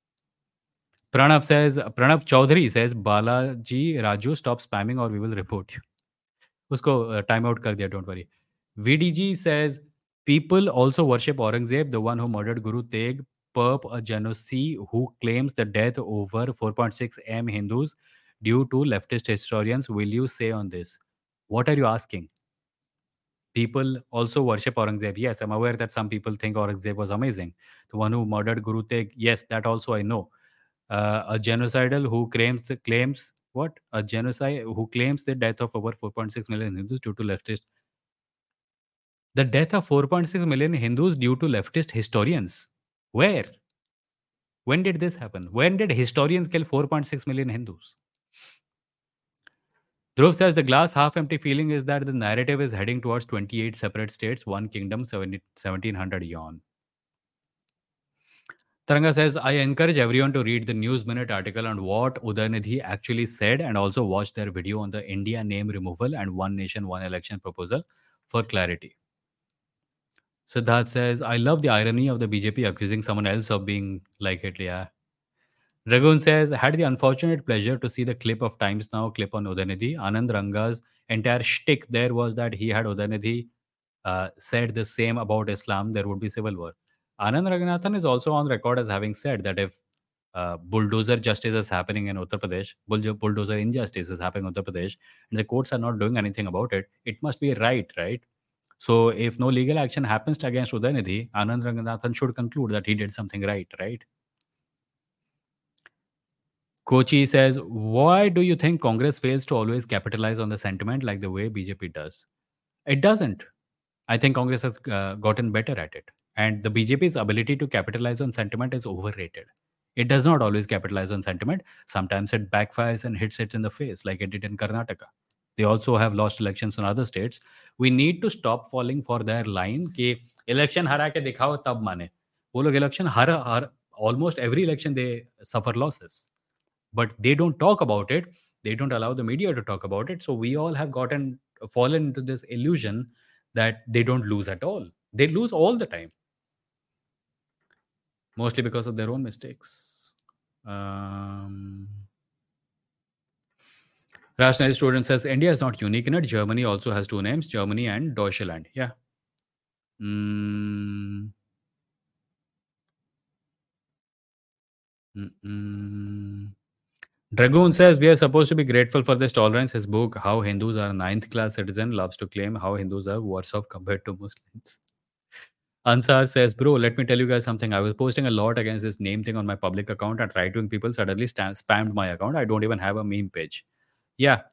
Pranav Chaudhary says, Balaji Raju, stop spamming or we will report you. Usko time out kar diya, don't worry. VDG says, people also worship Aurangzeb, the one who murdered Guru Tegh, perp a genocide who claims the death over 4.6 M Hindus due to leftist historians. Will you say on this? What are you asking? People also worship Aurangzeb. Yes, I'm aware that some people think Aurangzeb was amazing. The one who murdered Guru Tegh, yes, that also I know. A genocidal who claims what? A genocide who claims the death of over 4.6 million Hindus due to leftist. The death of 4.6 million Hindus due to leftist historians. Where? When did this happen? When did historians kill 4.6 million Hindus? Dhruv says the glass half empty feeling is that the narrative is heading towards 28 separate states, one kingdom, 1700 yawn. Taranga says, I encourage everyone to read the News Minute article on what Udaynidhi actually said and also watch their video on the India name removal and One Nation, One Election proposal for clarity. Siddharth says, I love the irony of the BJP accusing someone else of being like Hitler. Yeah. Ragun says, I had the unfortunate pleasure to see the clip of Times Now clip on Udaynidhi. Anand Ranga's entire shtick there was that he had Udaynidhi said the same about Islam, there would be civil war. Anand Raghunathan is also on record as having said that if bulldozer justice is happening in Uttar Pradesh, bulldozer injustice is happening in Uttar Pradesh, and the courts are not doing anything about it, it must be right, right? So if no legal action happens against Udaynidhi, Anand Raghunathan should conclude that he did something right, right? Kochi says, why do you think Congress fails to always capitalize on the sentiment like the way BJP does? It doesn't. I think Congress has gotten better at it. And the BJP's ability to capitalize on sentiment is overrated. It does not always capitalize on sentiment. Sometimes it backfires and hits it in the face, like it did in Karnataka. They also have lost elections in other states. We need to stop falling for their line कि election हरा के दिखाओ तब माने. वो लोग election her almost every election they suffer losses, but they don't talk about it. They don't allow the media to talk about it. So we all have fallen into this illusion that they don't lose at all. They lose all the time, mostly because of their own mistakes. Rationalist student says India is not unique in it. Germany also has two names, Germany and Deutschland. Yeah. Mm, Dragoon says we are supposed to be grateful for this tolerance. His book, How Hindus Are Ninth Class Citizen, loves to claim how Hindus are worse off compared to Muslims. Ansar says, bro, let me tell you guys something. I was posting a lot against this name thing on my public account, and right wing people suddenly spammed my account. I don't even have a meme page. Yeah.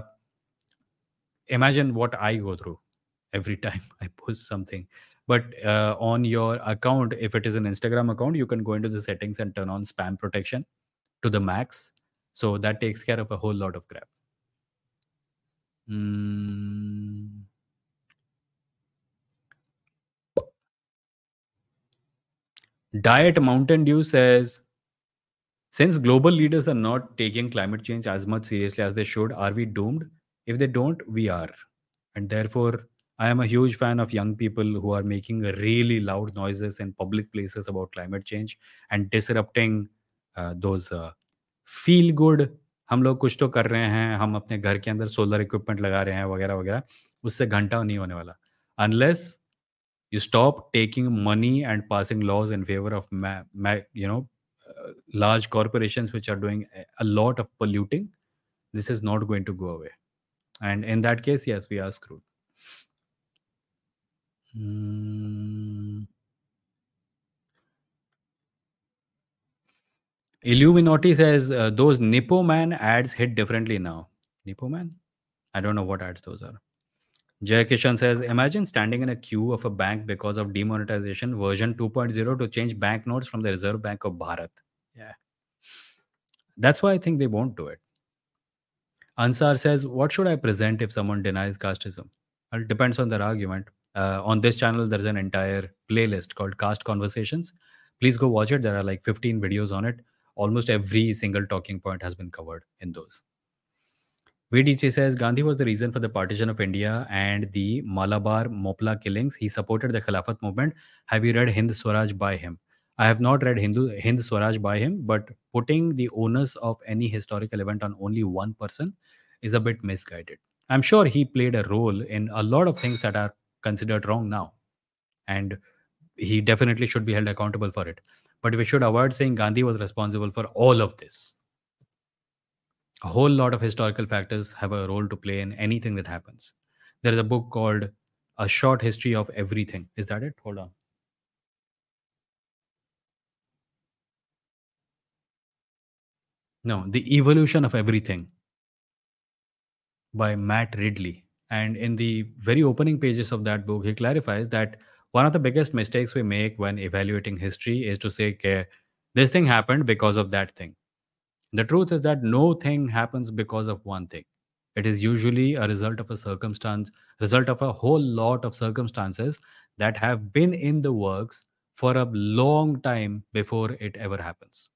Imagine what I go through every time I post something. But on your account, if it is an Instagram account, you can go into the settings and turn on spam protection to the max. So that takes care of a whole lot of crap. Diet Mountain Dew says, since global leaders are not taking climate change as much seriously as they should, are we doomed? If they don't, we are. And therefore, I am a huge fan of young people who are making really loud noises in public places about climate change and disrupting those feel good. हम लोग कुछ तो कर रहे हैं, हम अपने घर के अंदर सोलर इक्विपमेंट लगा रहे हैं वगैरह वगैरह, उससे घंटा नहीं होने वाला unless you stop taking money and passing laws in favor of large corporations which are doing a lot of polluting. This is not going to go away, and in that case, yes, we are screwed. Illuminati says those Nippo Man ads hit differently now. Nippo Man? I don't know what ads those are. Jay Kishan says, imagine standing in a queue of a bank because of demonetization version 2.0 to change banknotes from the Reserve Bank of Bharat. Yeah. That's why I think they won't do it. Ansar says, what should I present if someone denies casteism? Well, it depends on their argument. On this channel, there's an entire playlist called Caste Conversations. Please go watch it. There are like 15 videos on it. almost every single talking point has been covered in those. VDC says Gandhi was the reason for the partition of India and the Malabar Mopla killings. He supported the Khilafat movement. Have you read Hind Swaraj by him? I have not read Hind Swaraj by him, but putting the onus of any historical event on only one person is a bit misguided. I'm sure he played a role in a lot of things that are considered wrong now, and he definitely should be held accountable for it. But we should avoid saying Gandhi was responsible for all of this. A whole lot of historical factors have a role to play in anything that happens. There is a book called A Short History of Everything. Is that it? Hold on. No, The Evolution of Everything by Matt Ridley. And in the very opening pages of that book, he clarifies that one of the biggest mistakes we make when evaluating history is to say, okay, this thing happened because of that thing. The truth is that no thing happens because of one thing. It is usually a result of a circumstance, result of a whole lot of circumstances that have been in the works for a long time before it ever happens.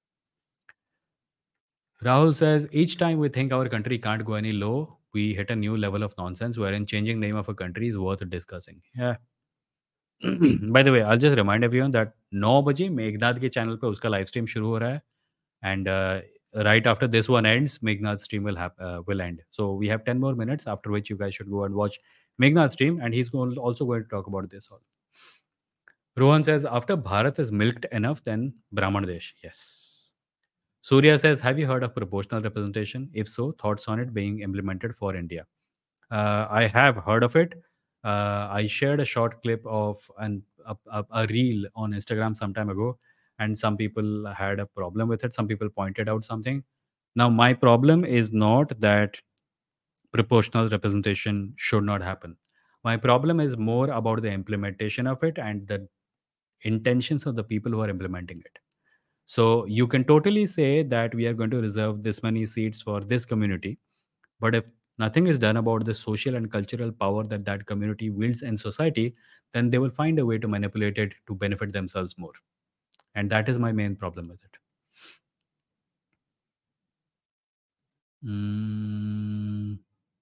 Rahul says each time we think our country can't go any low, we hit a new level of nonsense wherein changing name of a country is worth discussing. Yeah. By the way, I'll just remind everyone that 9 बजे मेघनाथ के channel पे उसका live stream शुरू हो रहा है. And right after this one ends, Meghnad's stream will end. So we have 10 more minutes, after which you guys should go and watch Meghnad's stream, and he's also going to talk about this all. Rohan says, after Bharat is milked enough, then Brahman Desh. Yes. Surya says, have you heard of proportional representation? If so, thoughts on it being implemented for India? I have heard of it. I shared a short clip of a reel on Instagram some time ago, and some people had a problem with it. Some people pointed out something. Now, my problem is not that proportional representation should not happen. My problem is more about the implementation of it and the intentions of the people who are implementing it. So you can totally say that we are going to reserve this many seats for this community, but if nothing is done about the social and cultural power that that community wields in society, then they will find a way to manipulate it to benefit themselves more. And that is my main problem with it. Mm.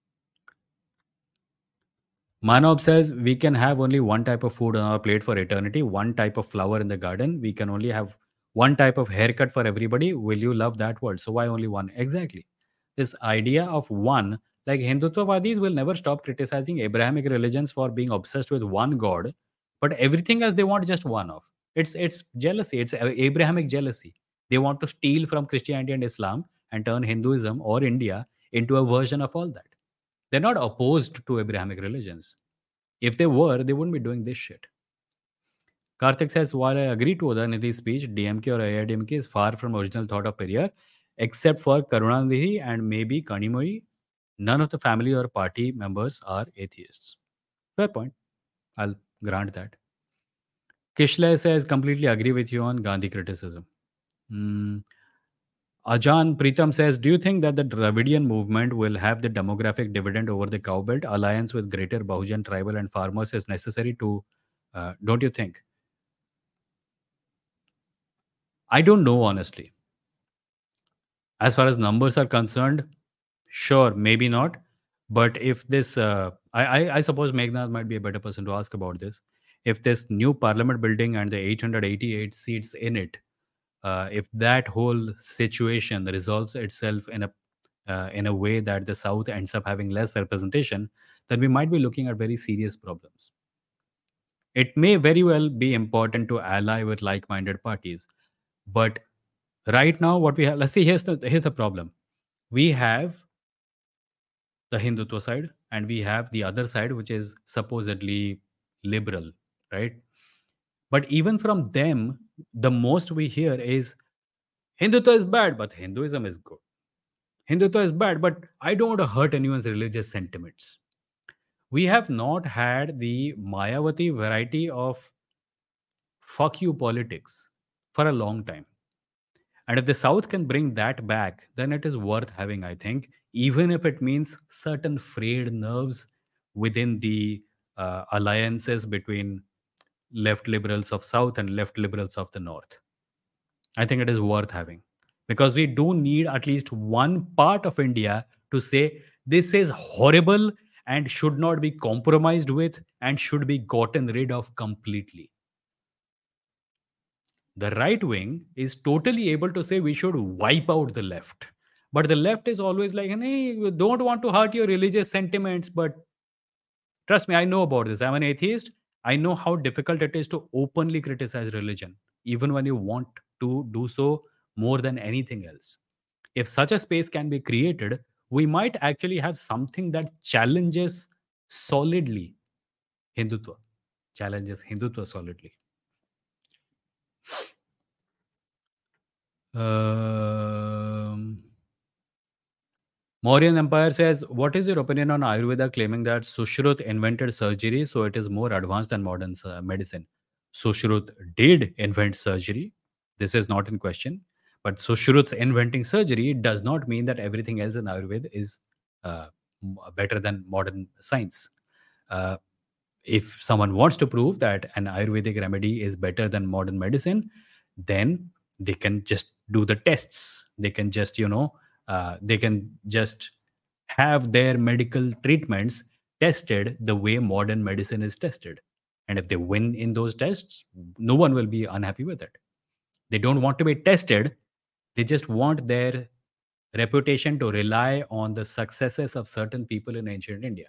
Manav says we can have only one type of food on our plate for eternity, one type of flower in the garden. We can only have one type of haircut for everybody. Will you love that world? So why only one? Exactly. This idea of one, like Hindutvavadis will never stop criticizing Abrahamic religions for being obsessed with one God, but everything else they want just one of. It's jealousy. It's Abrahamic jealousy. They want to steal from Christianity and Islam and turn Hinduism or India into a version of all that. They're not opposed to Abrahamic religions. If they were, they wouldn't be doing this shit. Karthik says, while I agree to Udayanidi's speech, DMK or AIDMK is far from original thought of Periyar, except for Karunanidhi and maybe Kanimoyi. None of the family or party members are atheists. Fair point. I'll grant that. Kishle says, completely agree with you on Gandhi criticism. Hmm. Ajan Pritam says, do you think that the Dravidian movement will have the demographic dividend over the cowbelt? Alliance with greater Bahujan tribal and farmers is necessary to, don't you think? I don't know, honestly. As far as numbers are concerned, sure, maybe not. But if this, I suppose Meghnad might be a better person to ask about this. If this new parliament building and the 888 seats in it, if that whole situation resolves itself in a way that the South ends up having less representation, then we might be looking at very serious problems. It may very well be important to ally with like-minded parties, but right now, what we have, let's see, here's the problem. We have the Hindutva side, and we have the other side, which is supposedly liberal, right? But even from them, the most we hear is Hindutva is bad, but Hinduism is good. Hindutva is bad, but I don't want to hurt anyone's religious sentiments. We have not had the Mayavati variety of fuck you politics for a long time. And if the South can bring that back, then it is worth having, I think, even if it means certain frayed nerves within the alliances between left liberals of South and left liberals of the North. I think it is worth having. because we do need at least one part of India to say this is horrible and should not be compromised with and should be gotten rid of completely. The right wing is totally able to say we should wipe out the left. But the left is always like, hey, we don't want to hurt your religious sentiments. But trust me, I know about this. I'm an atheist. I know how difficult it is to openly criticize religion, even when you want to do so more than anything else. If such a space can be created, we might actually have something that solidly Hindutva, challenges Hindutva solidly. Um, Mauryan Empire says, what is your opinion on Ayurveda claiming that Sushrut invented surgery so it is more advanced than modern medicine? Sushrut did invent surgery. This is not in question. But Sushrut's inventing surgery does not mean that everything else in Ayurveda is uh, better than modern science. Uh, if someone wants to prove that an Ayurvedic remedy is better than modern medicine, then they can just do the tests. They can just, they can just have their medical treatments tested the way modern medicine is tested. And if they win in those tests, no one will be unhappy with it. They don't want to be tested. They just want their reputation to rely on the successes of certain people in ancient India.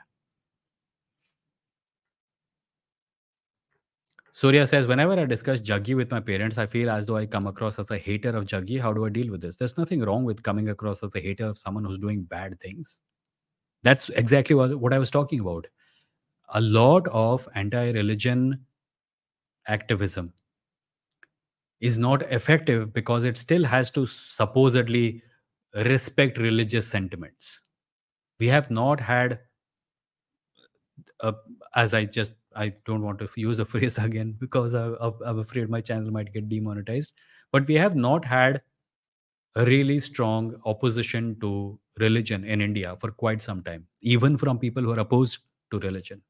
Surya says, whenever I discuss Jaggi with my parents, I feel as though I come across as a hater of Jaggi. How do I deal with this? There's nothing wrong with coming across as a hater of someone who's doing bad things. That's exactly what I was talking about. A lot of anti religion activism is not effective because it still has to supposedly respect religious sentiments. We have not had uh, as I don't want to use the phrase again because I'm afraid my channel might get demonetized. But we have not had a really strong opposition to religion in India for quite some time, even from people who are opposed to religion.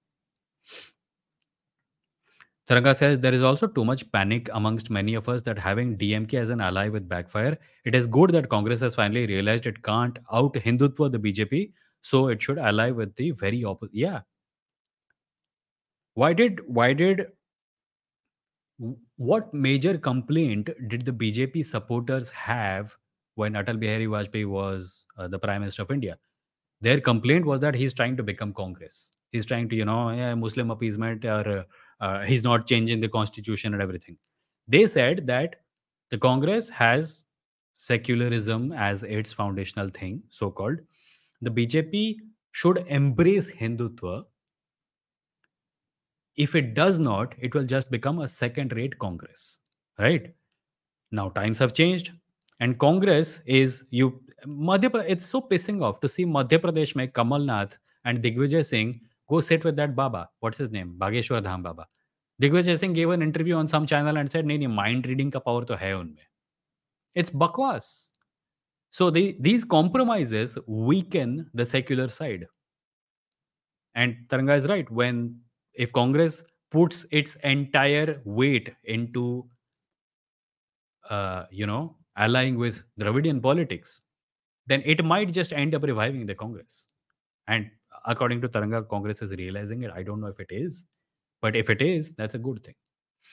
Taranga says there is also too much panic amongst many of us that having DMK as an ally would backfire. It is good that Congress has finally realized it can't out Hindutva the BJP, so it should ally with the very opposite. Yeah. Why did what major complaint did the BJP supporters have when Atal Bihari Vajpayee was the Prime Minister of India? Their complaint was that he's trying to become Congress. He's trying to, yeah, Muslim appeasement, or he's not changing the constitution and everything. They said that the Congress has secularism as its foundational thing, so called. The BJP should embrace Hindutva. If it does not, it will just become a second rate Congress, right? Now times have changed, and Congress is you. It's so pissing off to see Madhya Pradesh mein Kamal Nath and Digvijay Singh go sit with that Baba. What's his name? Bageshwar Dham Baba. Digvijay Singh gave an interview on some channel and said, "नहीं नहीं, mind reading का power तो है उनमें." It's bakwas. So these compromises weaken the secular side. And Taranga is right. When if Congress puts its entire weight into allying with Dravidian politics, then it might just end up reviving the Congress. And according to Taranga, Congress is realizing it. I don't know if it is, but if it is, that's a good thing.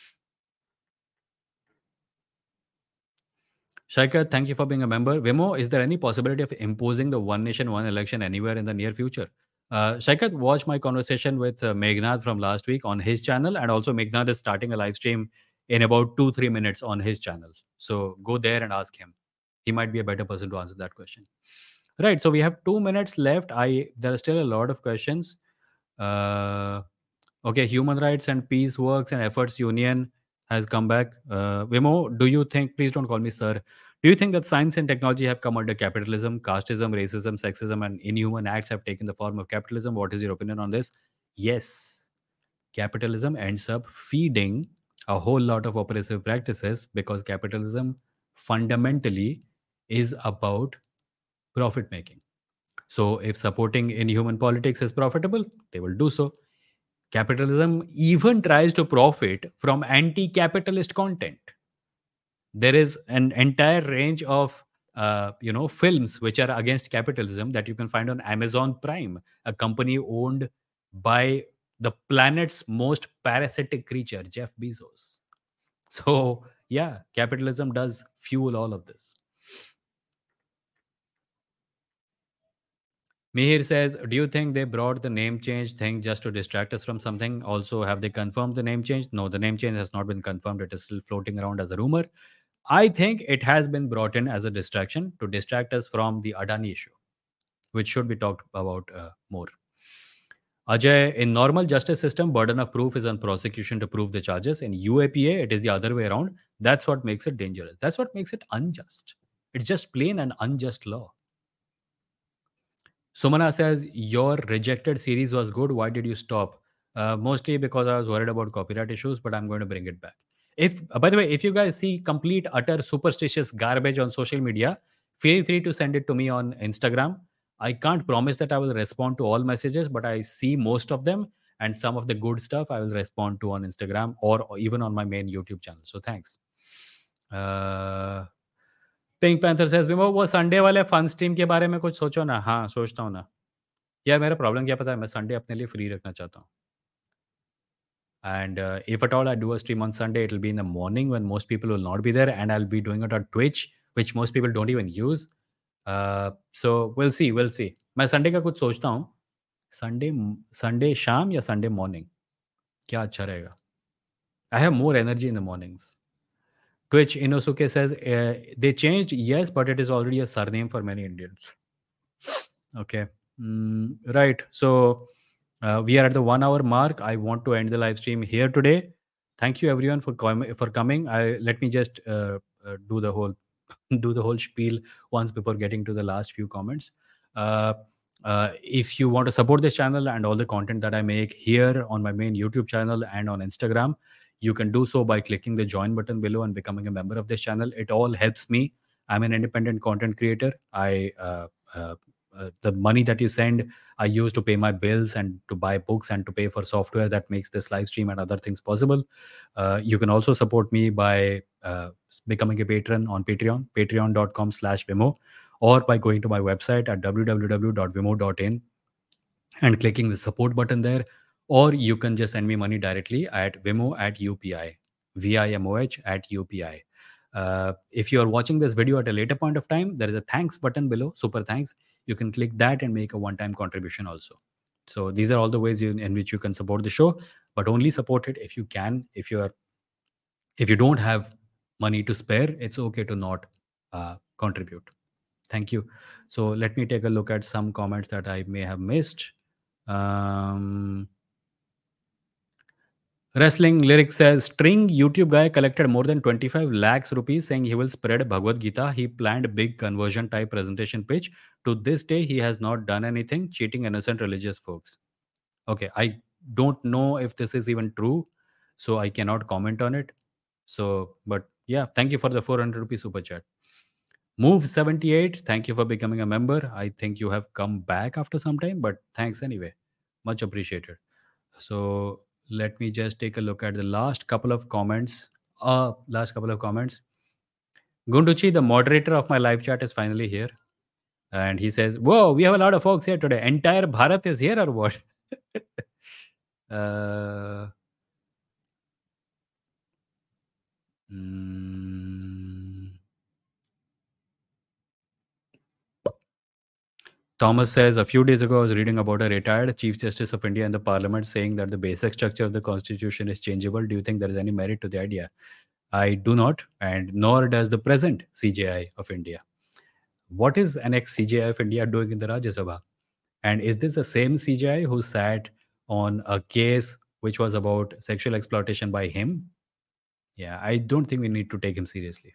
Shaika, thank you for being a member. Vimo, is there any possibility of imposing the one nation, one election anywhere in the near future? Shaikat, watch my conversation with Meghnad from last week on his channel, and also Meghnad is starting a live stream in about 2-3 minutes on his channel. So go there and ask him. He might be a better person to answer that question. Right. So we have 2 minutes left. There are still a lot of questions. Uh, okay, Human Rights and Peace Works and Efforts Union has come back. Vimo, do you think? Please don't call me sir. Do you think that science and technology have come under capitalism, casteism, racism, sexism, and inhuman acts have taken the form of capitalism? What is your opinion on this? Yes, capitalism ends up feeding a whole lot of oppressive practices because capitalism fundamentally is about profit making. So, if supporting inhuman politics is profitable, they will do so. Capitalism even tries to profit from anti capitalist content. There is an entire range of films which are against capitalism that you can find on Amazon Prime, a company owned by the planet's most parasitic creature, Jeff Bezos. So yeah, capitalism does fuel all of this. Mihir says, do you think they brought the name change thing just to distract us from something? Also, have they confirmed the name change? No, the name change has not been confirmed. It is still floating around as a rumor. I think it has been brought in as a distraction to distract us from the Adani issue, which should be talked about more. Ajay, in normal justice system, burden of proof is on prosecution to prove the charges. In UAPA, it is the other way around. That's what makes it dangerous. That's what makes it unjust. It's just plain and unjust law. Sumana says, your rejected series was good. Why did you stop? Mostly because I was worried about copyright issues, but I'm going to bring it back. If, by the way, if you guys see complete, utter, superstitious garbage on social media, feel free to send it to me on Instagram. I can't promise that I will respond to all messages, but I see most of them, and some of the good stuff I will respond to on Instagram or even on my main YouTube channel. So thanks. Pink Panther says Vimo वो Sunday वाले fun stream के बारे में कुछ सोचो ना। हाँ, सोचता हूँ ना। यार मेरा प्रॉब्लम क्या पता है? मैं संडे अपने लिए फ्री रखना चाहता हूँ। And if at all I do a stream on Sunday, it'll be in the morning when most people will not be there, and I'll be doing it on Twitch, which most people don't even use. So we'll see, we'll see. मैं Sunday का कुछ सोचता हूँ। Sunday Sunday शाम या Sunday morning क्या अच्छा रहेगा? I have more energy in the mornings. Twitch Inosuke says they changed, yes, but it is already a surname for many Indians. Okay. Right. So we are at the 1 hour mark. I want to end the live stream here today. Thank you everyone for coming. Let me just do the whole spiel once before getting to the last few comments. If you want to support this channel and all the content that I make here on my main YouTube channel and on Instagram, you can do so by clicking the join button below and becoming a member of this channel. It all helps me. I'm an independent content creator. The money that you send, I use to pay my bills and to buy books and to pay for software that makes this live stream and other things possible. You can also support me by becoming a patron on Patreon, patreon.com/Vimo, or by going to my website at www.vimo.in and clicking the support button there. Or you can just send me money directly at Vimo@UPI, VIMOH@UPI. If you are watching this video at a later point of time, there is a thanks button below, super thanks. You can click that and make a one-time contribution also. So these are all the ways in which you can support the show, but only support it if you can. If you don't have money to spare, it's okay to not contribute. Thank you. So let me take a look at some comments that I may have missed. Wrestling Lyric says, string YouTube guy collected more than 25 lakhs rupees saying he will spread Bhagavad Gita. He planned big conversion type presentation pitch. To this day, he has not done anything, cheating innocent religious folks. Okay, I don't know if this is even true, so I cannot comment on it. So, but yeah, thank you for the 400 rupee super chat. Move78, thank you for becoming a member. I think you have come back after some time, but thanks anyway. Much appreciated. So let me just take a look at the last couple of comments. Gunduchi, the moderator of my live chat, is finally here. And he says, whoa, we have a lot of folks here today. Entire Bharat is here or what? Thomas says, a few days ago, I was reading about a retired Chief Justice of India in the Parliament saying that the basic structure of the Constitution is changeable. Do you think there is any merit to the idea? I do not, and nor does the present CJI of India. What is an ex-CJI of India doing in the Rajya Sabha? And is this the same CJI who sat on a case which was about sexual exploitation by him? Yeah, I don't think we need to take him seriously.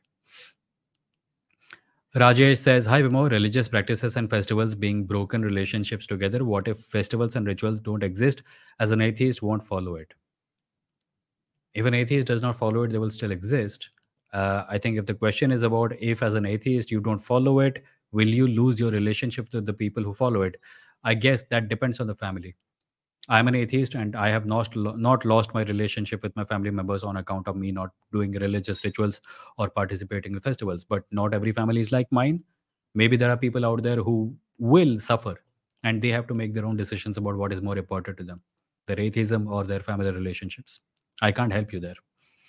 Rajesh says, hi Vimo, religious practices and festivals being broken relationships together. What if festivals and rituals don't exist? As an atheist, won't follow it. If an atheist does not follow it, they will still exist. I think if the question is about if as an atheist you don't follow it, will you lose your relationship with the people who follow it? I guess that depends on the family. I'm an atheist and I have not lost my relationship with my family members on account of me not doing religious rituals or participating in festivals. But not every family is like mine. Maybe there are people out there who will suffer, and they have to make their own decisions about what is more important to them, their atheism or their family relationships. I can't help you there.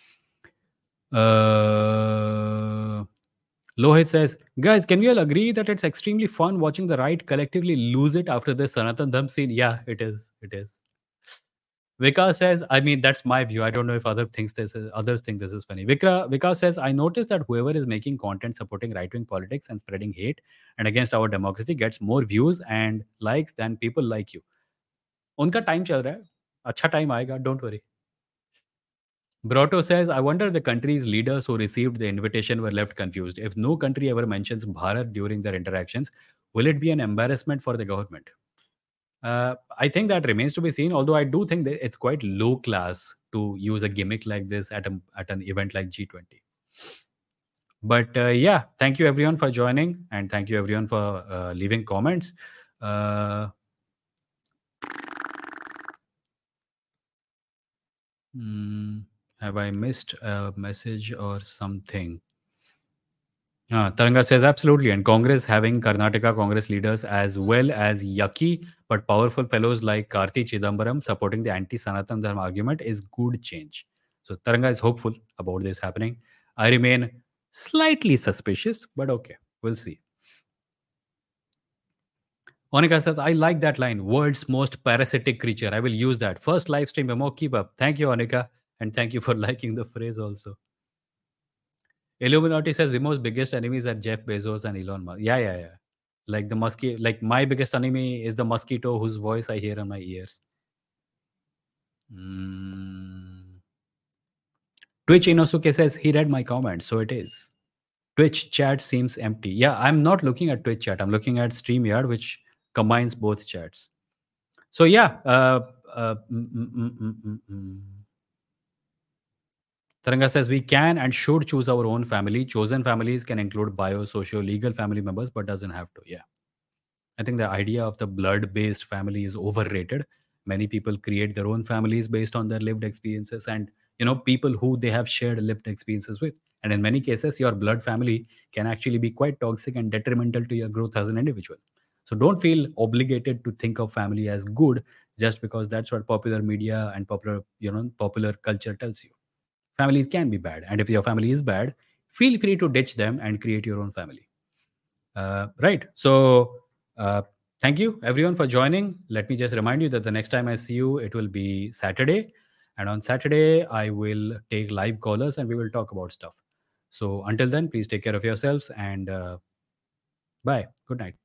Uh, Lohit says, guys, can we all agree that it's extremely fun watching the right collectively lose it after the Sanatan Dham scene? Yeah, it is. It is. Vikas says, I mean, that's my view. I don't know if others think this is funny. Vikas says, I noticed that whoever is making content supporting right-wing politics and spreading hate and against our democracy gets more views and likes than people like you. उनका time चल रहा है. अच्छा time आएगा. Don't worry. Brotto says, I wonder if the country's leaders who received the invitation were left confused. If no country ever mentions Bharat during their interactions, will it be an embarrassment for the government? I think that remains to be seen. Although I do think that it's quite low class to use a gimmick like this at an event like G20. But yeah, thank you everyone for joining, and thank you everyone for leaving comments. Uh, have I missed a message or something? Taranga says absolutely, and Congress having Karnataka Congress leaders as well as yucky but powerful fellows like Karti Chidambaram supporting the anti-Sanatan Dharma argument is good change. So Taranga is hopeful about this happening. I remain slightly suspicious, but okay, we'll see. Monica says, I like that line, world's most parasitic creature. I will use that. First live stream memo, keep up. Thank you, Monica, and thank you for liking the phrase also. Illuminati says Vimo's biggest enemies are Jeff Bezos and Elon Musk. Yeah, yeah, yeah. Like the mosquito, like my biggest enemy is the mosquito whose voice I hear in my ears. Mm. Twitch Inosuke says he read my comment, so it is. Twitch chat seems empty. Yeah, I'm not looking at Twitch chat. I'm looking at StreamYard, which combines both chats. So yeah, Taranga says we can and should choose our own family. Chosen families can include bio, socio, legal family members, but doesn't have to. Yeah. I think the idea of the blood based family is overrated. Many people create their own families based on their lived experiences and people who they have shared lived experiences with. And in many cases, your blood family can actually be quite toxic and detrimental to your growth as an individual. So don't feel obligated to think of family as good just because that's what popular media and popular culture tells you. Families can be bad, and if your family is bad, feel free to ditch them and create your own family. Right. So, thank you everyone for joining. Let me just remind you that the next time I see you, it will be Saturday. And on Saturday, I will take live callers and we will talk about stuff. So, until then, please take care of yourselves and bye. Good night.